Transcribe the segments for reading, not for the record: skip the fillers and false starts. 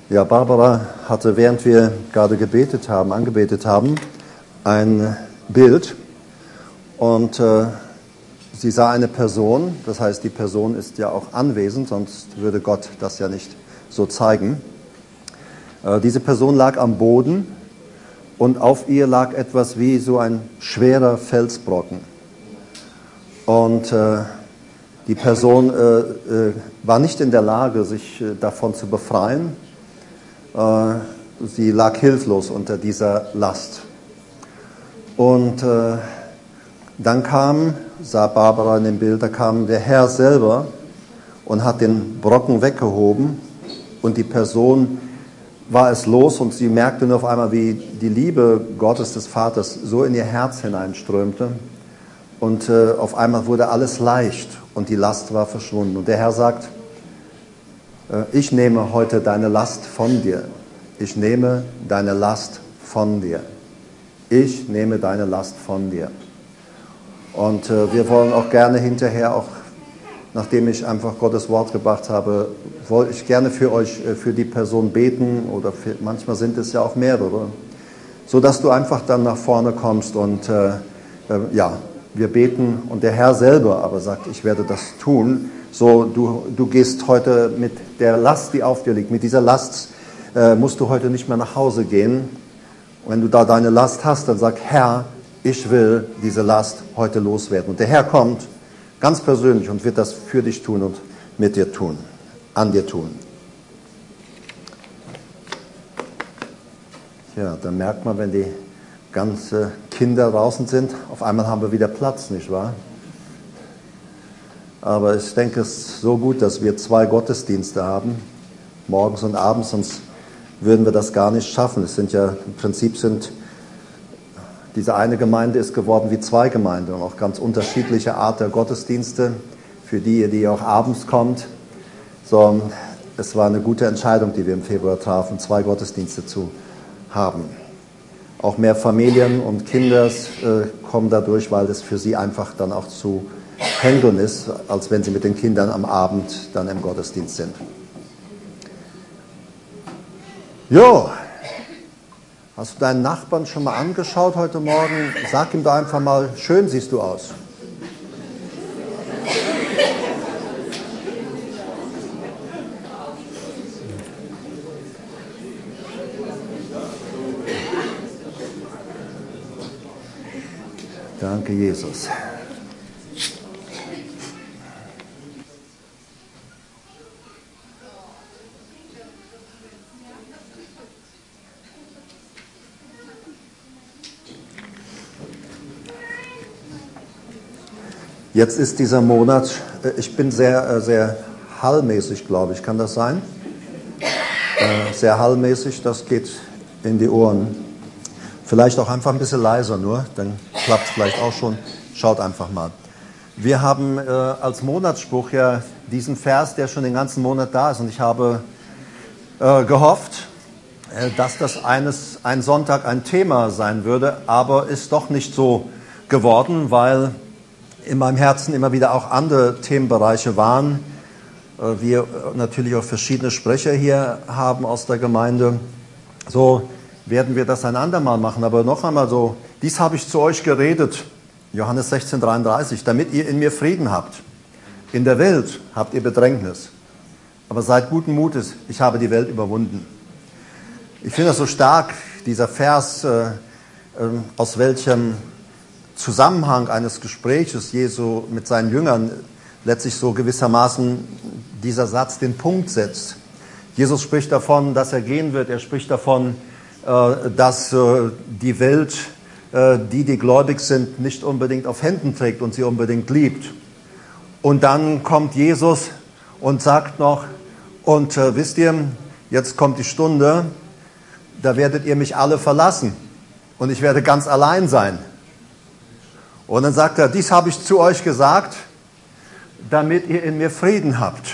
Ja, Barbara hatte, während wir gerade angebetet haben, ein Bild und sie sah eine Person, das heißt, die Person ist ja auch anwesend, sonst würde Gott das ja nicht so zeigen. Diese Person lag am Boden und auf ihr lag etwas wie so ein schwerer Felsbrocken. Und die Person war nicht in der Lage, sich davon zu befreien. Sie lag hilflos unter dieser Last. Und dann sah Barbara in dem Bild, da kam der Herr selber und hat den Brocken weggehoben und die Person war es los und sie merkte nur auf einmal, wie die Liebe Gottes des Vaters so in ihr Herz hineinströmte und auf einmal wurde alles leicht und die Last war verschwunden. Und der Herr sagt, ich nehme heute deine Last von dir. Ich nehme deine Last von dir. Ich nehme deine Last von dir. Und wir wollen auch gerne hinterher, auch nachdem ich einfach Gottes Wort gebracht habe, wollte ich gerne für euch, für die Person beten oder manchmal sind es ja auch mehrere, sodass du einfach dann nach vorne kommst und wir beten und der Herr selber aber sagt, ich werde das tun. So, du gehst heute mit der Last, die auf dir liegt, mit dieser Last musst du heute nicht mehr nach Hause gehen. Und wenn du da deine Last hast, dann sag, Herr, ich will diese Last heute loswerden. Und der Herr kommt ganz persönlich und wird das für dich tun und mit dir tun, an dir tun. Ja, dann merkt man, wenn die ganzen Kinder draußen sind, auf einmal haben wir wieder Platz, nicht wahr? Aber ich denke, es ist so gut, dass wir 2 Gottesdienste haben, morgens und abends, sonst würden wir das gar nicht schaffen. Es sind ja, im Prinzip diese eine Gemeinde ist geworden wie 2 Gemeinden und auch ganz unterschiedliche Art der Gottesdienste, für die auch abends kommt. So, es war eine gute Entscheidung, die wir im Februar trafen, 2 Gottesdienste zu haben. Auch mehr Familien und Kinder kommen dadurch, weil es für sie einfach dann auch zu handeln ist, als wenn sie mit den Kindern am Abend dann im Gottesdienst sind. Jo, hast du deinen Nachbarn schon mal angeschaut heute Morgen? Sag ihm doch einfach mal, schön siehst du aus. Danke, Jesus. Jetzt ist dieser Monat, ich bin sehr hallmäßig, glaube ich, kann das sein? Sehr hallmäßig, das geht in die Ohren. Vielleicht auch einfach ein bisschen leiser nur, dann klappt es vielleicht auch schon. Schaut einfach mal. Wir haben als Monatsspruch ja diesen Vers, der schon den ganzen Monat da ist. Und ich habe gehofft, dass das ein Sonntag ein Thema sein würde, aber ist doch nicht so geworden, weil in meinem Herzen immer wieder auch andere Themenbereiche waren. Wir natürlich auch verschiedene Sprecher hier haben aus der Gemeinde. So werden wir das ein andermal machen. Aber noch einmal so, dies habe ich zu euch geredet, Johannes 16,33, damit ihr in mir Frieden habt. In der Welt habt ihr Bedrängnis. Aber seid guten Mutes, ich habe die Welt überwunden. Ich finde das so stark, dieser Vers, aus welchem Zusammenhang eines Gespräches Jesu mit seinen Jüngern letztlich so gewissermaßen dieser Satz den Punkt setzt. Jesus spricht davon, dass er gehen wird. Er spricht davon, dass die Welt, die gläubig sind, nicht unbedingt auf Händen trägt und sie unbedingt liebt. Und dann kommt Jesus und sagt noch, und wisst ihr, jetzt kommt die Stunde, da werdet ihr mich alle verlassen und ich werde ganz allein sein. Und dann sagt er, dies habe ich zu euch gesagt, damit ihr in mir Frieden habt.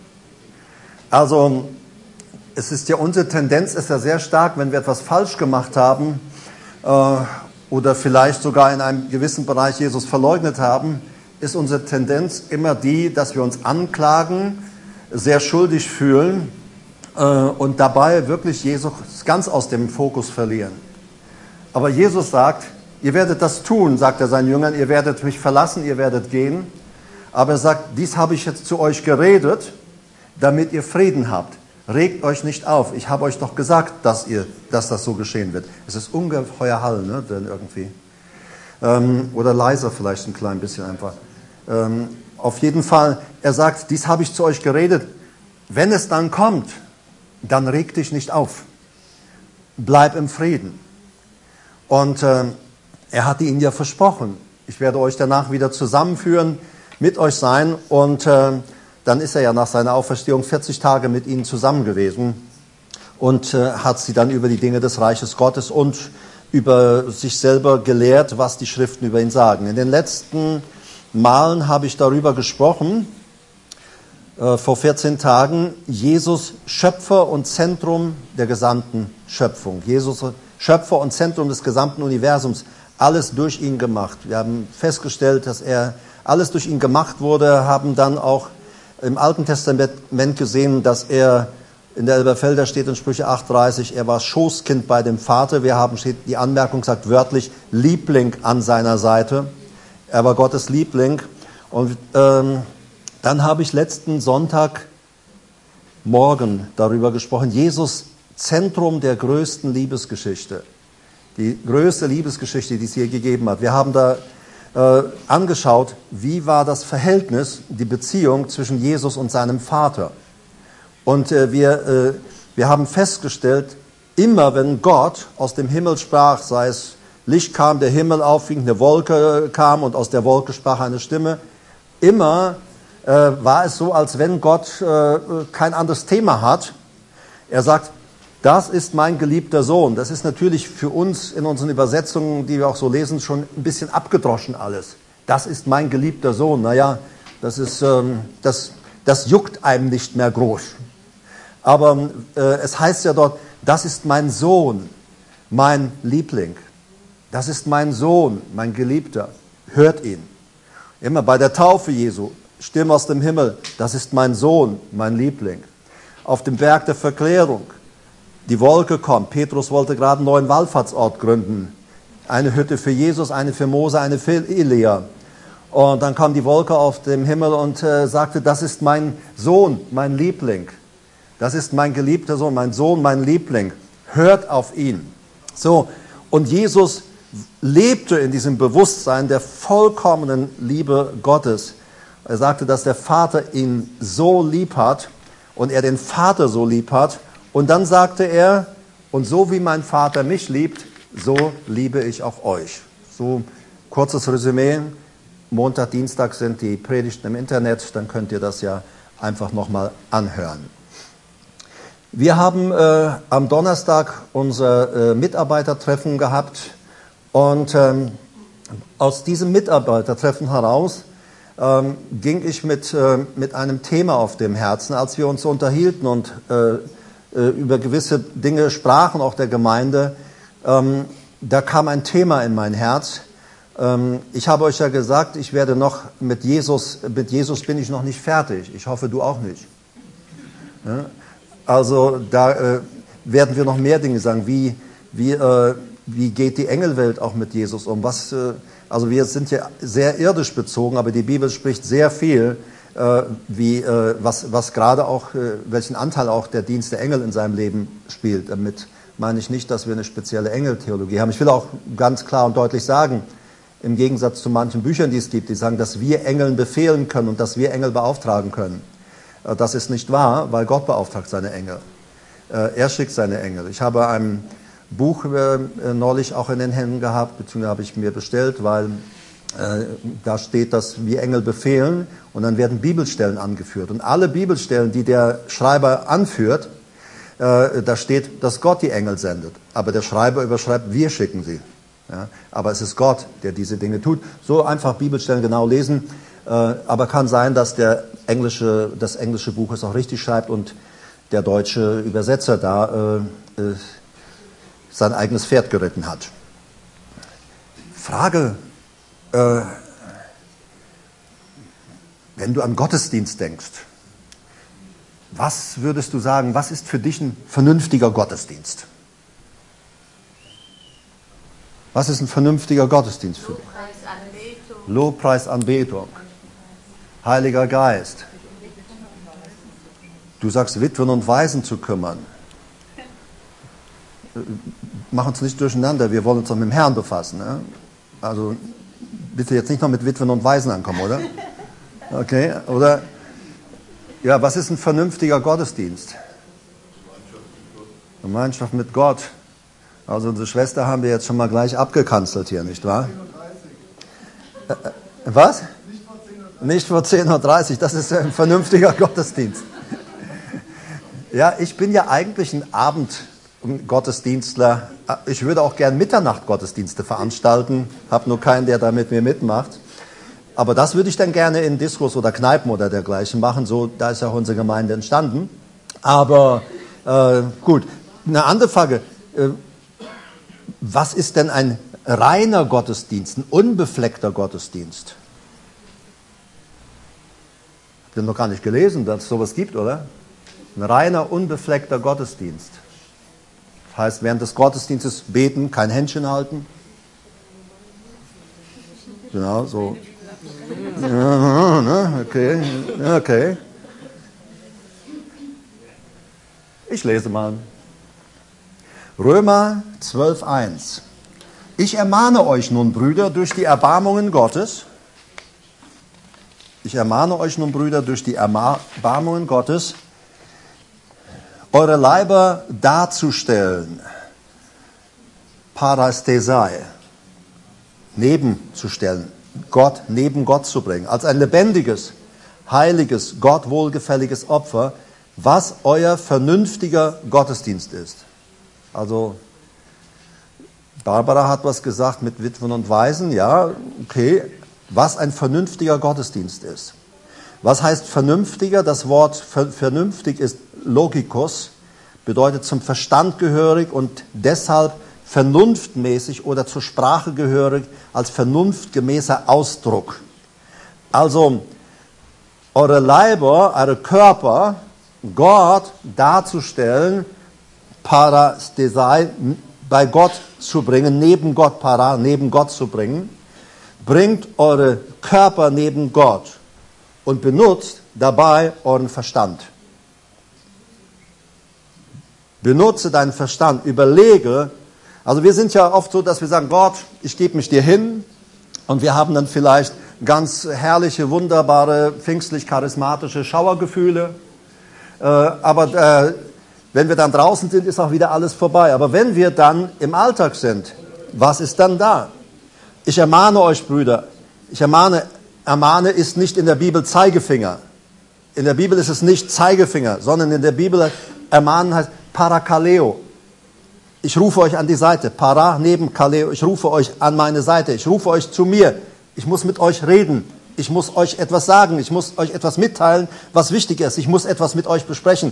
Also es ist ja, unsere Tendenz ist ja sehr stark, wenn wir etwas falsch gemacht haben oder vielleicht sogar in einem gewissen Bereich Jesus verleugnet haben, ist unsere Tendenz immer die, dass wir uns anklagen, sehr schuldig fühlen und dabei wirklich Jesus ganz aus dem Fokus verlieren. Aber Jesus sagt, ihr werdet das tun, sagt er seinen Jüngern, ihr werdet mich verlassen, ihr werdet gehen. Aber er sagt, dies habe ich jetzt zu euch geredet, damit ihr Frieden habt. Regt euch nicht auf. Ich habe euch doch gesagt, dass das so geschehen wird. Es ist ungeheuer Hall, ne, denn irgendwie. Oder leiser vielleicht ein klein bisschen einfach. Auf jeden Fall, er sagt, dies habe ich zu euch geredet. Wenn es dann kommt, dann reg dich nicht auf. Bleib im Frieden. Und er hatte ihnen ja versprochen, ich werde euch danach wieder zusammenführen, mit euch sein. Und dann ist er ja nach seiner Auferstehung 40 Tage mit ihnen zusammen gewesen und hat sie dann über die Dinge des Reiches Gottes und über sich selber gelehrt, was die Schriften über ihn sagen. In den letzten Malen habe ich darüber gesprochen, vor 14 Tagen, Jesus Schöpfer und Zentrum der gesamten Schöpfung. Jesus Schöpfer und Zentrum des gesamten Universums, alles durch ihn gemacht. Wir haben festgestellt, dass alles durch ihn gemacht wurde, haben dann auch im Alten Testament gesehen, dass er, in der Elberfelder steht in Sprüche 8,30, er war Schoßkind bei dem Vater. Wir haben, steht die Anmerkung, sagt wörtlich, Liebling an seiner Seite. Er war Gottes Liebling. Und dann habe ich letzten Sonntagmorgen darüber gesprochen, Jesus, Zentrum der größten Liebesgeschichte. Die größte Liebesgeschichte, die es je gegeben hat. Wir haben da angeschaut, wie war das Verhältnis, die Beziehung zwischen Jesus und seinem Vater. Und wir haben festgestellt, immer wenn Gott aus dem Himmel sprach, sei es Licht kam, der Himmel aufging, eine Wolke kam und aus der Wolke sprach eine Stimme, immer war es so, als wenn Gott kein anderes Thema hat. Er sagt, das ist mein geliebter Sohn. Das ist natürlich für uns in unseren Übersetzungen, die wir auch so lesen, schon ein bisschen abgedroschen alles. Das ist mein geliebter Sohn. Naja, das juckt einem nicht mehr groß. Aber es heißt ja dort, das ist mein Sohn, mein Liebling. Das ist mein Sohn, mein Geliebter. Hört ihn. Immer bei der Taufe Jesu, Stimme aus dem Himmel, das ist mein Sohn, mein Liebling. Auf dem Berg der Verklärung, die Wolke kommt. Petrus wollte gerade einen neuen Wallfahrtsort gründen. Eine Hütte für Jesus, eine für Mose, eine für Elia. Und dann kam die Wolke auf dem Himmel und sagte, das ist mein Sohn, mein Liebling. Das ist mein geliebter Sohn, mein Liebling. Hört auf ihn. So, und Jesus lebte in diesem Bewusstsein der vollkommenen Liebe Gottes. Er sagte, dass der Vater ihn so lieb hat und er den Vater so lieb hat. Und dann sagte er, und so wie mein Vater mich liebt, so liebe ich auch euch. So kurzes Resümee. Montag, Dienstag sind die Predigten im Internet, dann könnt ihr das ja einfach nochmal anhören. Wir haben am Donnerstag unser Mitarbeitertreffen gehabt und aus diesem Mitarbeitertreffen heraus ging ich mit einem Thema auf dem Herzen, als wir uns unterhielten und über gewisse Dinge sprachen, auch der Gemeinde. Da kam ein Thema in mein Herz. Ich habe euch ja gesagt, ich werde noch mit Jesus bin ich noch nicht fertig. Ich hoffe, du auch nicht. Ja? Also da werden wir noch mehr Dinge sagen. Wie geht die Engelwelt auch mit Jesus um? Also wir sind ja sehr irdisch bezogen, aber die Bibel spricht sehr viel, was gerade auch, welchen Anteil auch der Dienst der Engel in seinem Leben spielt. Damit meine ich nicht, dass wir eine spezielle Engeltheologie haben. Ich will auch ganz klar und deutlich sagen, im Gegensatz zu manchen Büchern, die es gibt, die sagen, dass wir Engeln befehlen können und dass wir Engel beauftragen können. Das ist nicht wahr, weil Gott beauftragt seine Engel. Er schickt seine Engel. Ich habe ein Buch neulich auch in den Händen gehabt, beziehungsweise habe ich mir bestellt, weil da steht, dass wir Engel befehlen und dann werden Bibelstellen angeführt. Und alle Bibelstellen, die der Schreiber anführt, da steht, dass Gott die Engel sendet. Aber der Schreiber überschreibt, wir schicken sie. Ja? Aber es ist Gott, der diese Dinge tut. So einfach Bibelstellen genau lesen. Aber kann sein, dass das englische Buch es auch richtig schreibt und der deutsche Übersetzer da sein eigenes Pferd geritten hat. Frage, wenn du an Gottesdienst denkst, Was würdest du sagen, was ist für dich ein vernünftiger Gottesdienst? Was ist ein vernünftiger Gottesdienst für dich? Lobpreis, Anbetung. Heiliger Geist. Du sagst, Witwen und Waisen zu kümmern. Mach uns nicht durcheinander, wir wollen uns doch mit dem Herrn befassen. Ne? Also bitte jetzt nicht noch mit Witwen und Waisen ankommen, oder? Okay, oder? Ja, was ist ein vernünftiger Gottesdienst? Gemeinschaft mit Gott. Also unsere Schwester haben wir jetzt schon mal gleich abgekanzelt hier, nicht wahr? Was? Nicht vor 10:30 Uhr, das ist ein vernünftiger Gottesdienst. Ja, ich bin ja eigentlich ein Abendgottesdienstler. Ich würde auch gern Mitternacht-Gottesdienste veranstalten, habe nur keinen, der da mit mir mitmacht. Aber das würde ich dann gerne in Diskos oder Kneipen oder dergleichen machen. So, da ist ja auch unsere Gemeinde entstanden. Aber gut, eine andere Frage. Was ist denn ein reiner Gottesdienst, ein unbefleckter Gottesdienst? Habt ihr noch gar nicht gelesen, dass es sowas gibt, oder? Ein reiner, unbefleckter Gottesdienst. Das heißt, während des Gottesdienstes beten, kein Händchen halten. Genau, so. Okay, okay. Ich lese mal. Römer 12,1. Ich ermahne euch nun, Brüder, durch die Erbarmungen Gottes. Ich ermahne euch nun, Brüder, durch die Erbarmungen Gottes, eure Leiber darzustellen. Parasthesai. Nebenzustellen. Gott, neben Gott zu bringen. Als ein lebendiges, heiliges, Gott wohlgefälliges Opfer, was euer vernünftiger Gottesdienst ist. Also, Barbara hat was gesagt mit Witwen und Waisen. Ja, okay. Was ein vernünftiger Gottesdienst ist. Was heißt vernünftiger? Das Wort vernünftig ist logikos, bedeutet zum Verstand gehörig und deshalb vernunftmäßig oder zur Sprache gehörig als vernunftgemäßer Ausdruck. Also, eure Leiber, eure Körper, Gott darzustellen, Parasthesai, bei Gott zu bringen, neben Gott, neben Gott zu bringen, bringt eure Körper neben Gott und benutzt dabei euren Verstand. Benutze deinen Verstand, überlege. Also wir sind ja oft so, dass wir sagen, Gott, ich gebe mich dir hin, und wir haben dann vielleicht ganz herrliche, wunderbare, pfingstlich-charismatische Schauergefühle. Aber wenn wir dann draußen sind, ist auch wieder alles vorbei. Aber wenn wir dann im Alltag sind, was ist dann da? Ich ermahne euch, Brüder, ermahne ist nicht in der Bibel Zeigefinger. In der Bibel ist es nicht Zeigefinger, sondern in der Bibel ermahnen heißt Parakaleo. Ich rufe euch an die Seite. Para neben Kaleo. Ich rufe euch an meine Seite. Ich rufe euch zu mir. Ich muss mit euch reden. Ich muss euch etwas sagen. Ich muss euch etwas mitteilen, was wichtig ist. Ich muss etwas mit euch besprechen.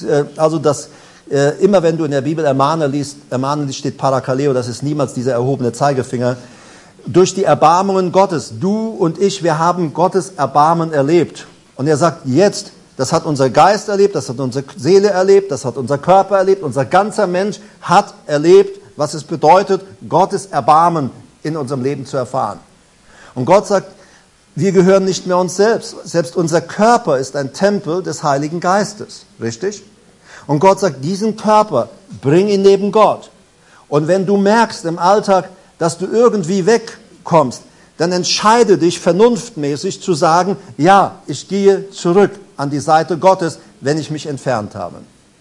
Immer wenn du in der Bibel ermahnen liest, steht Parakaleo. Das ist niemals dieser erhobene Zeigefinger. Durch die Erbarmungen Gottes. Du und ich, wir haben Gottes Erbarmen erlebt. Und er sagt jetzt, das hat unser Geist erlebt, das hat unsere Seele erlebt, das hat unser Körper erlebt, unser ganzer Mensch hat erlebt, was es bedeutet, Gottes Erbarmen in unserem Leben zu erfahren. Und Gott sagt, wir gehören nicht mehr uns selbst. Selbst unser Körper ist ein Tempel des Heiligen Geistes. Richtig? Und Gott sagt, diesen Körper, bring ihn neben Gott. Und wenn du merkst im Alltag, dass du irgendwie wegkommst, dann entscheide dich vernunftmäßig zu sagen, ja, ich gehe zurück an die Seite Gottes, wenn ich mich entfernt habe.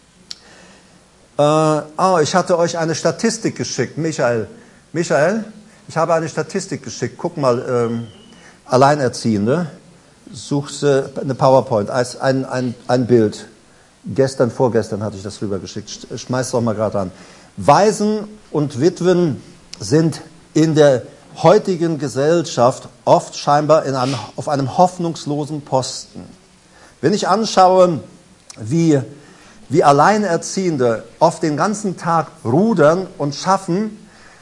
Ich hatte euch eine Statistik geschickt, Michael, ich habe eine Statistik geschickt. Guck mal, Alleinerziehende, suchst eine PowerPoint, ein Bild. Vorgestern hatte ich das rübergeschickt. Schmeiß doch mal gerade an. Waisen und Witwen sind in der heutigen Gesellschaft oft scheinbar auf einem hoffnungslosen Posten. Wenn ich anschaue, wie Alleinerziehende oft den ganzen Tag rudern und schaffen,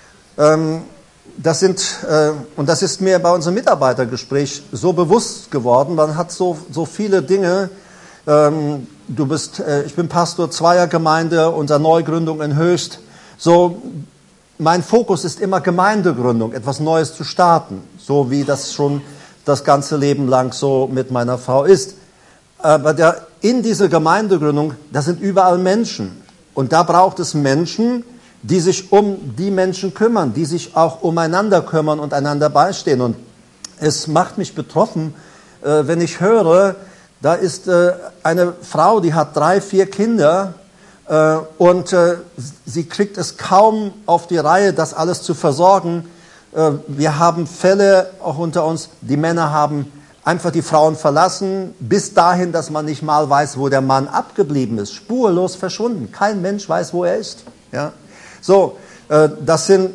das ist mir bei unserem Mitarbeitergespräch so bewusst geworden. Man hat so viele Dinge ich bin Pastor zweier Gemeinde, unserer Neugründung in Höchst. So, mein Fokus ist immer Gemeindegründung, etwas Neues zu starten, so wie das schon das ganze Leben lang so mit meiner Frau ist. Aber in dieser Gemeindegründung, da sind überall Menschen. Und da braucht es Menschen, die sich um die Menschen kümmern, die sich auch umeinander kümmern und einander beistehen. Und es macht mich betroffen, wenn ich höre, da ist eine Frau, die hat 3, 4 Kinder und sie kriegt es kaum auf die Reihe, das alles zu versorgen. Wir haben Fälle auch unter uns, die Männer haben einfach die Frauen verlassen, bis dahin, dass man nicht mal weiß, wo der Mann abgeblieben ist, spurlos verschwunden. Kein Mensch weiß, wo er ist. Ja? So, das sind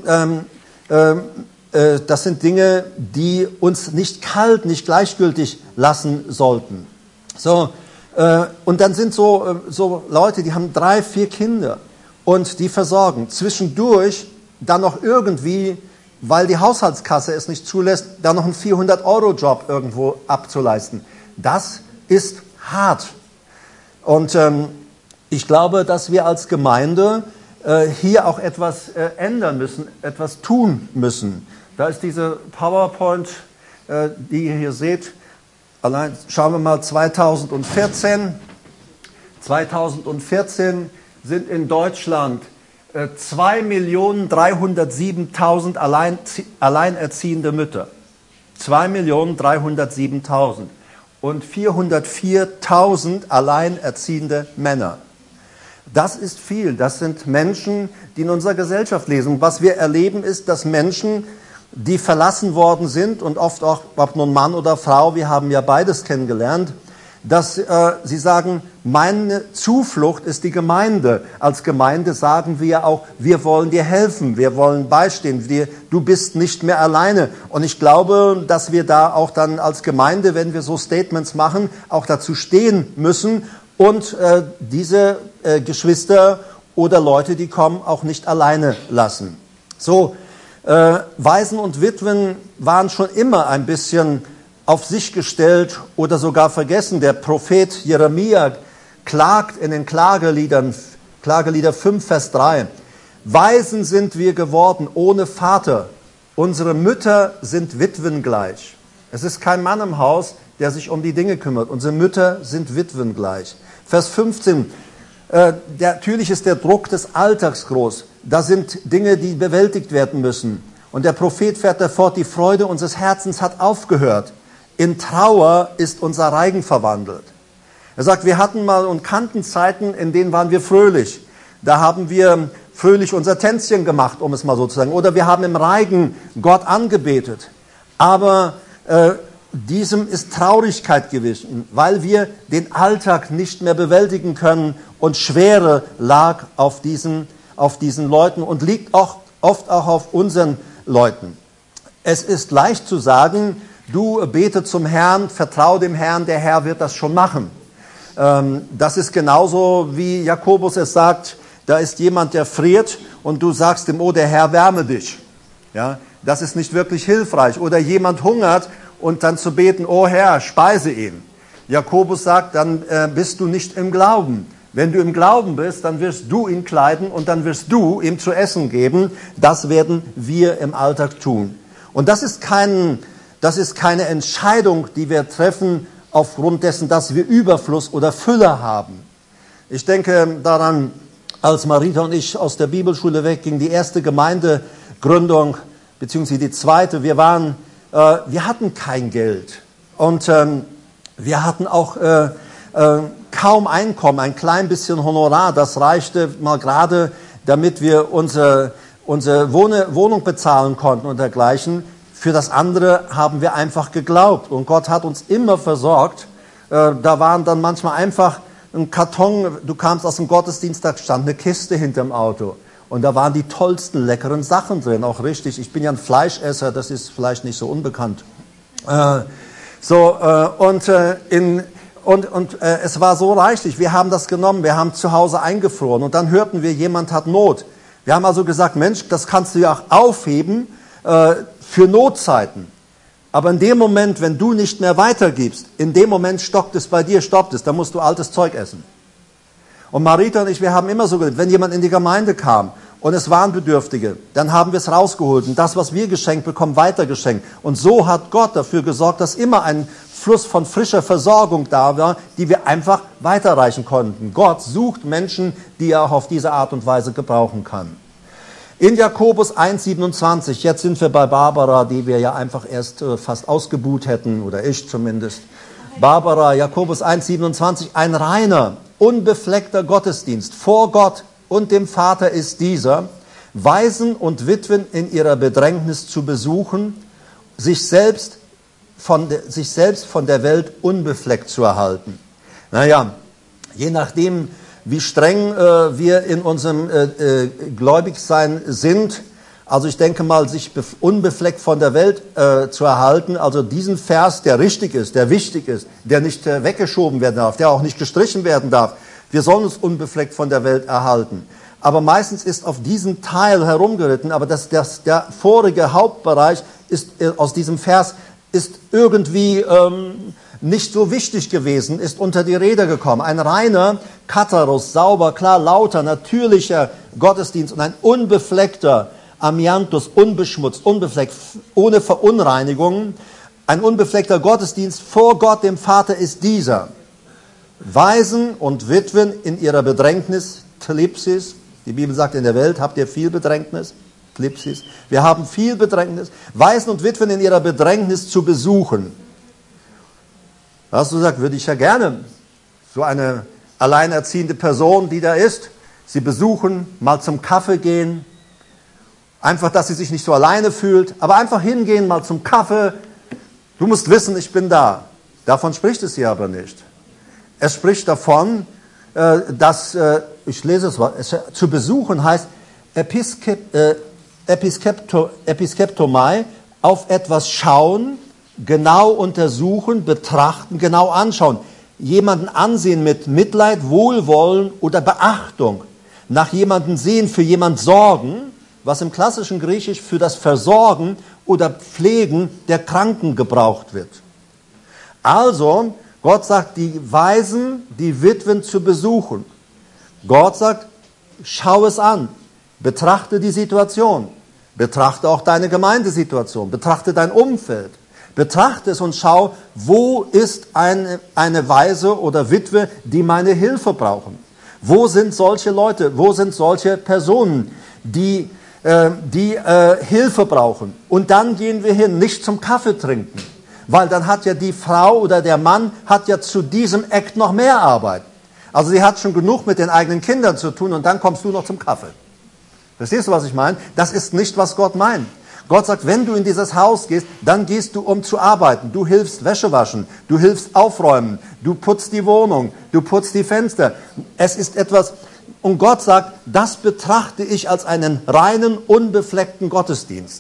Dinge, die uns nicht kalt, nicht gleichgültig lassen sollten. So, und dann sind so Leute, die haben 3, 4 Kinder und die versorgen. Zwischendurch dann noch irgendwie, weil die Haushaltskasse es nicht zulässt, dann noch einen 400-Euro-Job irgendwo abzuleisten. Das ist hart. Und ich glaube, dass wir als Gemeinde hier auch etwas ändern müssen, etwas tun müssen. Da ist diese PowerPoint, die ihr hier seht. Allein schauen wir mal 2014. 2014 sind in Deutschland 2.307.000 alleinerziehende Mütter. 2.307.000 und 404.000 alleinerziehende Männer. Das ist viel. Das sind Menschen, die in unserer Gesellschaft leben. Was wir erleben, ist, dass Menschen, die verlassen worden sind und oft auch, ob nun Mann oder Frau, wir haben ja beides kennengelernt, dass sie sagen, meine Zuflucht ist die Gemeinde. Als Gemeinde sagen wir auch, wir wollen dir helfen, wir wollen beistehen, du bist nicht mehr alleine. Und ich glaube, dass wir da auch dann als Gemeinde, wenn wir so Statements machen, auch dazu stehen müssen und diese Geschwister oder Leute, die kommen, auch nicht alleine lassen. So, Waisen und Witwen waren schon immer ein bisschen auf sich gestellt oder sogar vergessen. Der Prophet Jeremia klagt in den Klageliedern, Klagelieder 5, Vers 3. Waisen sind wir geworden ohne Vater. Unsere Mütter sind Witwen gleich. Es ist kein Mann im Haus, der sich um die Dinge kümmert. Unsere Mütter sind Witwen gleich. Vers 15. Natürlich ist der Druck des Alltags groß. Da sind Dinge, die bewältigt werden müssen. Und der Prophet fährt da fort, die Freude unseres Herzens hat aufgehört. In Trauer ist unser Reigen verwandelt. Er sagt, wir hatten mal und kannten Zeiten, in denen waren wir fröhlich. Da haben wir fröhlich unser Tänzchen gemacht, um es mal so zu sagen. Oder wir haben im Reigen Gott angebetet. Aber diesem ist Traurigkeit gewichen, weil wir den Alltag nicht mehr bewältigen können und Schwere lag auf diesen Leuten und liegt auch oft auch auf unseren Leuten. Es ist leicht zu sagen, du bete zum Herrn, vertraue dem Herrn, der Herr wird das schon machen. Das ist genauso wie Jakobus es sagt, da ist jemand, der friert und du sagst ihm, oh, der Herr wärme dich. Ja, das ist nicht wirklich hilfreich. Oder jemand hungert und dann zu beten, oh Herr, speise ihn. Jakobus sagt, dann bist du nicht im Glauben. Wenn du im Glauben bist, dann wirst du ihn kleiden und dann wirst du ihm zu essen geben. Das werden wir im Alltag tun. Und das ist keine Entscheidung, die wir treffen aufgrund dessen, dass wir Überfluss oder Fülle haben. Ich denke daran, als Marita und ich aus der Bibelschule weggingen, die erste Gemeindegründung, beziehungsweise die zweite, wir hatten kein Geld. Und wir hatten auch kaum Einkommen, ein klein bisschen Honorar. Das reichte mal gerade, damit wir unsere Wohnung bezahlen konnten und dergleichen. Für das andere haben wir einfach geglaubt. Und Gott hat uns immer versorgt. Da waren dann manchmal einfach ein Karton, du kamst aus dem Gottesdienst, da stand eine Kiste hinterm Auto. Und da waren die tollsten, leckeren Sachen drin, auch richtig. Ich bin ja ein Fleischesser, das ist vielleicht nicht so unbekannt. Es war so reichlich, wir haben das genommen, wir haben zu Hause eingefroren und dann hörten wir, jemand hat Not. Wir haben also gesagt, Mensch, das kannst du ja auch aufheben für Notzeiten. Aber in dem Moment, wenn du nicht mehr weitergibst, in dem Moment stoppt es bei dir, dann musst du altes Zeug essen. Und Marita und ich, wir haben immer so gesagt, wenn jemand in die Gemeinde kam und es waren Bedürftige, dann haben wir es rausgeholt und das, was wir geschenkt bekommen, weitergeschenkt. Und so hat Gott dafür gesorgt, dass immer ein Fluss von frischer Versorgung da war, die wir einfach weiterreichen konnten. Gott sucht Menschen, die er auch auf diese Art und Weise gebrauchen kann. In Jakobus 1,27, jetzt sind wir bei Barbara, die wir ja einfach erst fast ausgebuht hätten, oder ich zumindest. Barbara, Jakobus 1,27, ein reiner, unbefleckter Gottesdienst vor Gott und dem Vater ist dieser, Waisen und Witwen in ihrer Bedrängnis zu besuchen, sich selbst von der Welt unbefleckt zu erhalten. Naja, je nachdem, wie streng wir in unserem Gläubigsein sind, also ich denke mal, sich unbefleckt von der Welt zu erhalten, also diesen Vers, der richtig ist, der wichtig ist, der nicht weggeschoben werden darf, der auch nicht gestrichen werden darf. Wir sollen uns unbefleckt von der Welt erhalten. Aber meistens ist auf diesen Teil herumgeritten, aber der vorige Hauptbereich ist aus diesem Vers ist irgendwie nicht so wichtig gewesen, ist unter die Räder gekommen. Ein reiner, Katharus, sauber, klar, lauter, natürlicher Gottesdienst und ein unbefleckter, Amiantus, unbeschmutzt, unbefleckt, ohne Verunreinigungen. Ein unbefleckter Gottesdienst vor Gott, dem Vater, ist dieser. Waisen und Witwen in ihrer Bedrängnis, Thlipsis, die Bibel sagt, in der Welt habt ihr viel Bedrängnis, Thlipsis, wir haben viel Bedrängnis, Waisen und Witwen in ihrer Bedrängnis zu besuchen. Da hast du gesagt, würde ich ja gerne, so eine alleinerziehende Person, die da ist, sie besuchen, mal zum Kaffee gehen, einfach, dass sie sich nicht so alleine fühlt, aber einfach hingehen, mal zum Kaffee. Du musst wissen, ich bin da. Davon spricht es hier aber nicht. Es spricht davon, dass, ich lese es mal, zu besuchen heißt Episkeptomai, auf etwas schauen, genau untersuchen, betrachten, genau anschauen. Jemanden ansehen mit Mitleid, Wohlwollen oder Beachtung. Nach jemandem sehen, für jemand sorgen, was im klassischen Griechisch für das Versorgen oder Pflegen der Kranken gebraucht wird. Also, Gott sagt, die Waisen, die Witwen zu besuchen. Gott sagt, schau es an, betrachte die Situation, betrachte auch deine Gemeindesituation, betrachte dein Umfeld, betrachte es und schau, wo ist eine Waise oder Witwe, die meine Hilfe brauchen. Wo sind solche Leute, wo sind solche Personen, die Hilfe brauchen. Und dann gehen wir hin, nicht zum Kaffee trinken, weil dann hat ja die Frau oder der Mann hat ja zu diesem Act noch mehr Arbeit. Also sie hat schon genug mit den eigenen Kindern zu tun und dann kommst du noch zum Kaffee. Verstehst du, was ich meine? Das ist nicht, was Gott meint. Gott sagt, wenn du in dieses Haus gehst, dann gehst du, um zu arbeiten. Du hilfst Wäsche waschen, du hilfst aufräumen, du putzt die Wohnung, du putzt die Fenster. Es ist etwas... Und Gott sagt, das betrachte ich als einen reinen, unbefleckten Gottesdienst.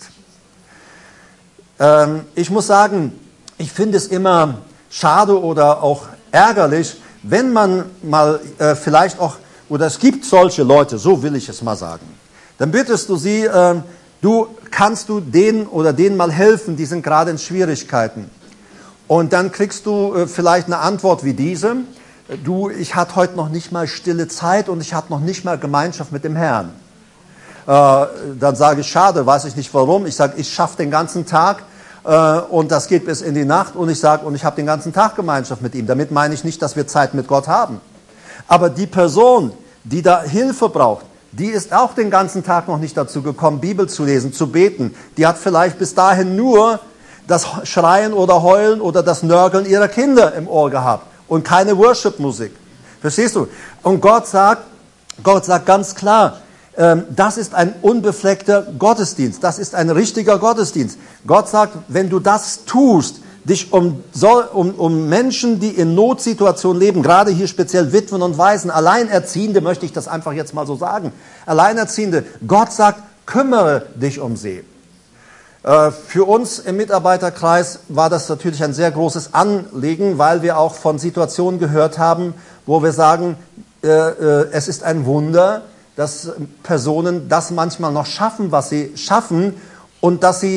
Ich muss sagen, ich finde es immer schade oder auch ärgerlich, wenn man mal vielleicht auch, oder es gibt solche Leute, so will ich es mal sagen, dann bittest du sie, kannst du denen oder denen mal helfen, die sind gerade in Schwierigkeiten. Und dann kriegst du vielleicht eine Antwort wie diese: Du, ich hatte heute noch nicht mal stille Zeit und ich hatte noch nicht mal Gemeinschaft mit dem Herrn. Dann sage ich, schade, weiß ich nicht warum. Ich sage, ich schaffe den ganzen Tag und das geht bis in die Nacht und ich sage, und ich habe den ganzen Tag Gemeinschaft mit ihm. Damit meine ich nicht, dass wir Zeit mit Gott haben. Aber die Person, die da Hilfe braucht, die ist auch den ganzen Tag noch nicht dazu gekommen, Bibel zu lesen, zu beten. Die hat vielleicht bis dahin nur das Schreien oder Heulen oder das Nörgeln ihrer Kinder im Ohr gehabt. Und keine Worship-Musik. Verstehst du? Und Gott sagt ganz klar, das ist ein unbefleckter Gottesdienst. Das ist ein richtiger Gottesdienst. Gott sagt, wenn du das tust, dich um Menschen, die in Notsituationen leben, gerade hier speziell Witwen und Waisen, Alleinerziehende, möchte ich das einfach jetzt mal so sagen. Alleinerziehende. Gott sagt, kümmere dich um sie. Für uns im Mitarbeiterkreis war das natürlich ein sehr großes Anliegen, weil wir auch von Situationen gehört haben, wo wir sagen, es ist ein Wunder, dass Personen das manchmal noch schaffen, was sie schaffen, und dass sie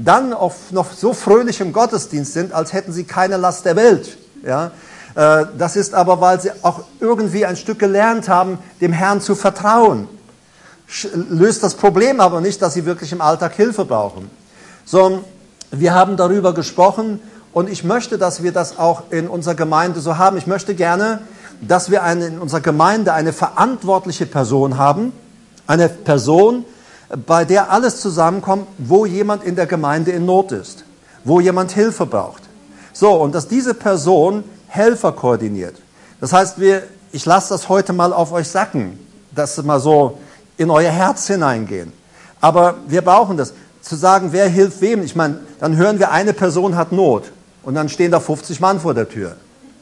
dann auch noch so fröhlich im Gottesdienst sind, als hätten sie keine Last der Welt. Ja? Das ist aber, weil sie auch irgendwie ein Stück gelernt haben, dem Herrn zu vertrauen. Löst das Problem aber nicht, dass sie wirklich im Alltag Hilfe brauchen. So, wir haben darüber gesprochen und ich möchte, dass wir das auch in unserer Gemeinde so haben. Ich möchte gerne, dass wir in unserer Gemeinde eine verantwortliche Person haben, eine Person, bei der alles zusammenkommt, wo jemand in der Gemeinde in Not ist, wo jemand Hilfe braucht. So, und dass diese Person Helfer koordiniert. Das heißt, ich lasse das heute mal auf euch sacken, dass wir mal so in euer Herz hineingehen. Aber wir brauchen das. Zu sagen, wer hilft wem, ich meine, dann hören wir, eine Person hat Not und dann stehen da 50 Mann vor der Tür.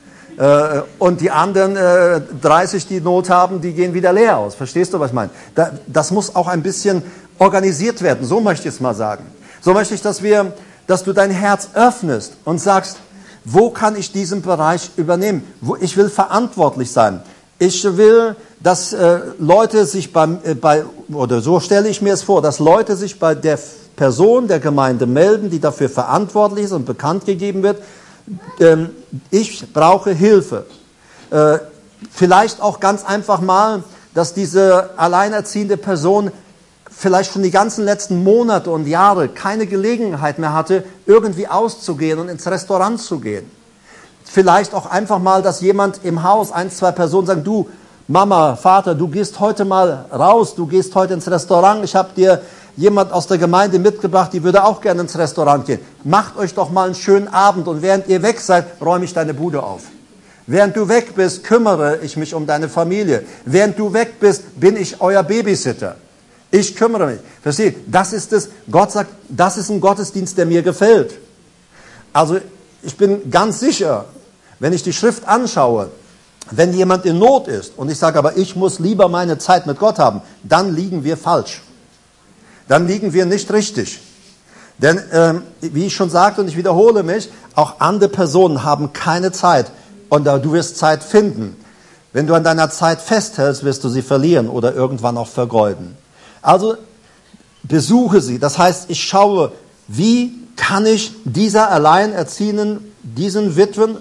Und die anderen 30, die Not haben, die gehen wieder leer aus. Verstehst du, was ich meine? Das muss auch ein bisschen organisiert werden, so möchte ich es mal sagen. So möchte ich, dass du dein Herz öffnest und sagst, wo kann ich diesen Bereich übernehmen? Ich will verantwortlich sein. Ich will, dass Leute sich oder so stelle ich mir es vor, dass Leute sich bei der Person der Gemeinde melden, die dafür verantwortlich ist und bekannt gegeben wird, ich brauche Hilfe. Vielleicht auch ganz einfach mal, dass diese alleinerziehende Person vielleicht schon die ganzen letzten Monate und Jahre keine Gelegenheit mehr hatte, irgendwie auszugehen und ins Restaurant zu gehen. Vielleicht auch einfach mal, dass jemand im Haus, 1, 2 Personen sagen, du Mama, Vater, du gehst heute mal raus, du gehst heute ins Restaurant, ich habe dir jemand aus der Gemeinde mitgebracht, die würde auch gerne ins Restaurant gehen. Macht euch doch mal einen schönen Abend und während ihr weg seid, räume ich deine Bude auf. Während du weg bist, kümmere ich mich um deine Familie. Während du weg bist, bin ich euer Babysitter. Ich kümmere mich. Versteht? Das ist es. Gott sagt, das ist ein Gottesdienst, der mir gefällt. Also ich bin ganz sicher, wenn ich die Schrift anschaue, wenn jemand in Not ist und ich sage, aber ich muss lieber meine Zeit mit Gott haben, dann liegen wir falsch. Dann liegen wir nicht richtig. Denn, wie ich schon sagte und ich wiederhole mich, auch andere Personen haben keine Zeit und du wirst Zeit finden. Wenn du an deiner Zeit festhältst, wirst du sie verlieren oder irgendwann auch vergeuden. Also besuche sie. Das heißt, ich schaue, wie kann ich dieser Alleinerziehenden, dieser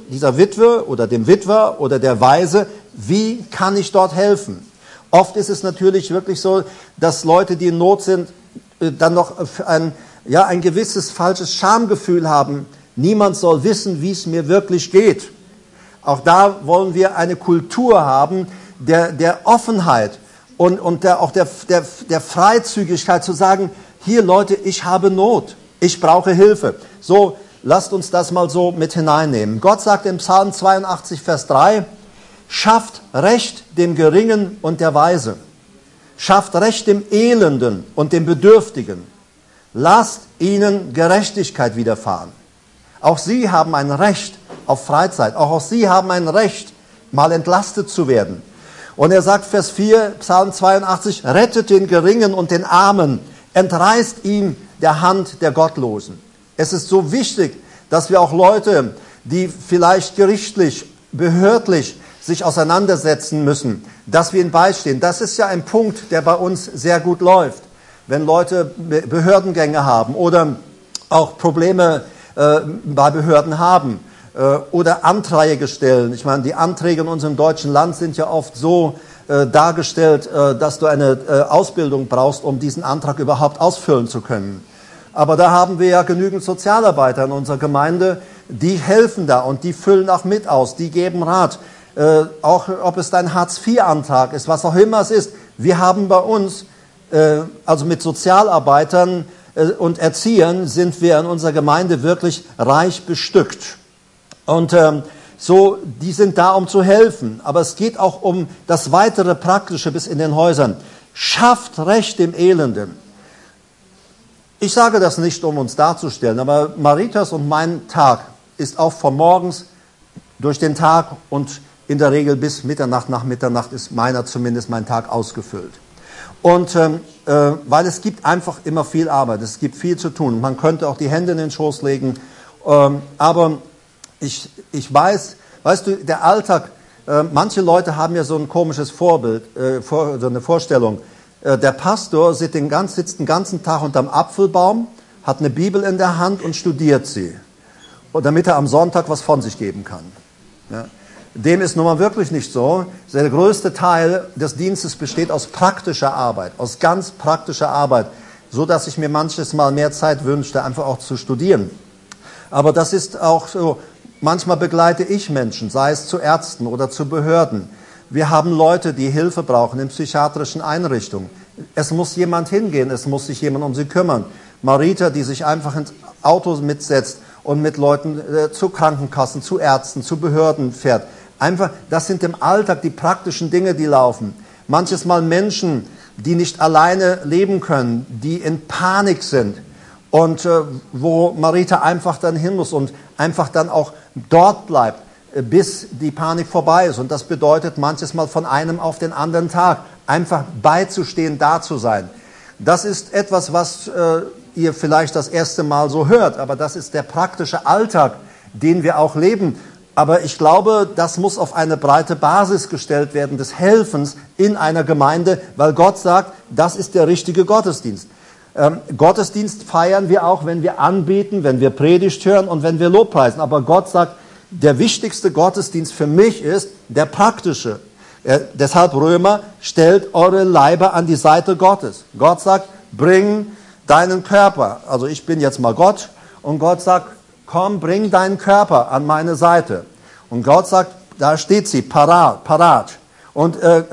Witwe oder dem Witwer oder der Waise, wie kann ich dort helfen? Oft ist es natürlich wirklich so, dass Leute, die in Not sind, dann noch ein gewisses falsches Schamgefühl haben. Niemand soll wissen, wie es mir wirklich geht. Auch da wollen wir eine Kultur haben der Offenheit und auch der Freizügigkeit zu sagen, hier Leute, ich habe Not, ich brauche Hilfe. So, lasst uns das mal so mit hineinnehmen. Gott sagt im Psalm 82, Vers 3, schafft Recht dem Geringen und der Weise. Schafft Recht dem Elenden und dem Bedürftigen. Lasst ihnen Gerechtigkeit widerfahren. Auch sie haben ein Recht auf Freizeit. Auch sie haben ein Recht, mal entlastet zu werden. Und er sagt, Vers 4, Psalm 82, rettet den Geringen und den Armen, entreißt ihm der Hand der Gottlosen. Es ist so wichtig, dass wir auch Leute, die vielleicht gerichtlich, behördlich sich auseinandersetzen müssen, dass wir ihnen beistehen. Das ist ja ein Punkt, der bei uns sehr gut läuft. Wenn Leute Behördengänge haben oder auch Probleme bei Behörden haben oder Anträge stellen. Ich meine, die Anträge in unserem deutschen Land sind ja oft so dargestellt, dass du eine Ausbildung brauchst, um diesen Antrag überhaupt ausfüllen zu können. Aber da haben wir ja genügend Sozialarbeiter in unserer Gemeinde, die helfen da und die füllen auch mit aus, die geben Rat. Auch ob es dein Hartz-IV-Antrag ist, was auch immer es ist. Wir haben bei uns, also mit Sozialarbeitern und Erziehern, sind wir in unserer Gemeinde wirklich reich bestückt. Und die sind da, um zu helfen. Aber es geht auch um das weitere Praktische bis in den Häusern. Schafft Recht dem Elenden. Ich sage das nicht, um uns darzustellen, aber Maritas und mein Tag ist auch von morgens durch den Tag und in der Regel bis Mitternacht, nach Mitternacht ist zumindest mein Tag ausgefüllt. Und weil es gibt einfach immer viel Arbeit, es gibt viel zu tun. Man könnte auch die Hände in den Schoß legen, aber ich weiß, weißt du, der Alltag, manche Leute haben ja so ein komisches Vorbild, so eine Vorstellung. Der Pastor sitzt den ganzen Tag unterm Apfelbaum, hat eine Bibel in der Hand und studiert sie, damit er am Sonntag was von sich geben kann. Ja. Dem ist nun mal wirklich nicht so. Der größte Teil des Dienstes besteht aus praktischer Arbeit, aus ganz praktischer Arbeit, so dass ich mir manches Mal mehr Zeit wünschte, einfach auch zu studieren. Aber das ist auch so, manchmal begleite ich Menschen, sei es zu Ärzten oder zu Behörden. Wir haben Leute, die Hilfe brauchen in psychiatrischen Einrichtungen. Es muss jemand hingehen, es muss sich jemand um sie kümmern. Marita, die sich einfach ins Auto mitsetzt und mit Leuten zu Krankenkassen, zu Ärzten, zu Behörden fährt. Einfach, das sind im Alltag die praktischen Dinge, die laufen. Manches Mal Menschen, die nicht alleine leben können, die in Panik sind und wo Marita einfach dann hin muss und einfach dann auch dort bleibt, bis die Panik vorbei ist. Und das bedeutet manches Mal von einem auf den anderen Tag einfach beizustehen, da zu sein. Das ist etwas, was ihr vielleicht das erste Mal so hört, aber das ist der praktische Alltag, den wir auch leben. Aber ich glaube, das muss auf eine breite Basis gestellt werden, des Helfens in einer Gemeinde, weil Gott sagt, das ist der richtige Gottesdienst. Gottesdienst feiern wir auch, wenn wir anbeten, wenn wir Predigt hören und wenn wir Lobpreisen. Aber Gott sagt, der wichtigste Gottesdienst für mich ist der praktische. Deshalb Römer, stellt eure Leiber an die Seite Gottes. Gott sagt, bring deinen Körper. Also ich bin jetzt mal Gott und Gott sagt, komm, bring deinen Körper an meine Seite. Und Gott sagt, da steht sie, parat. Und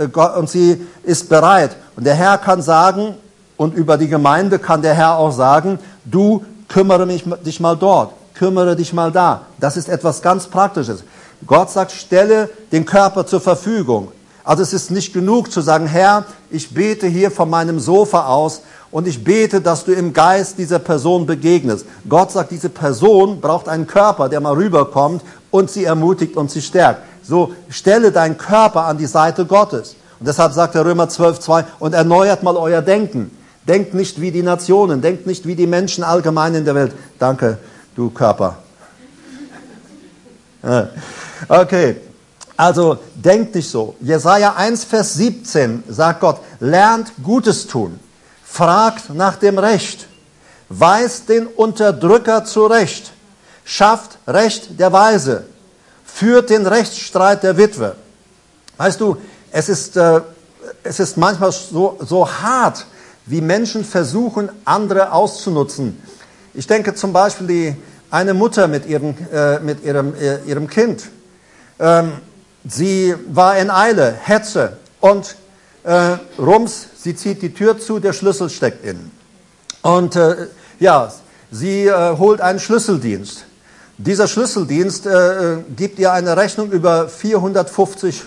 sie ist bereit. Und der Herr kann sagen, und über die Gemeinde kann der Herr auch sagen, du kümmere dich mal dort, kümmere dich mal da. Das ist etwas ganz Praktisches. Gott sagt, stelle den Körper zur Verfügung. Also es ist nicht genug zu sagen, Herr, ich bete hier von meinem Sofa aus und ich bete, dass du im Geist dieser Person begegnest. Gott sagt, diese Person braucht einen Körper, der mal rüberkommt und sie ermutigt und sie stärkt. So, stelle deinen Körper an die Seite Gottes. Und deshalb sagt der Römer 12,2, und erneuert mal euer Denken. Denkt nicht wie die Nationen, denkt nicht wie die Menschen allgemein in der Welt. Danke, du Körper. Okay, also denkt nicht so. Jesaja 1, Vers 17 sagt Gott, lernt Gutes tun. Fragt nach dem Recht, weist den Unterdrücker zurecht, schafft Recht der Weise, führt den Rechtsstreit der Witwe. Weißt du, es ist manchmal so hart, wie Menschen versuchen, andere auszunutzen. Ich denke zum Beispiel eine Mutter mit ihrem Kind. Sie war in Eile, Hetze und rums, sie zieht die Tür zu, der Schlüssel steckt innen. Und sie holt einen Schlüsseldienst. Dieser Schlüsseldienst gibt ihr eine Rechnung über 450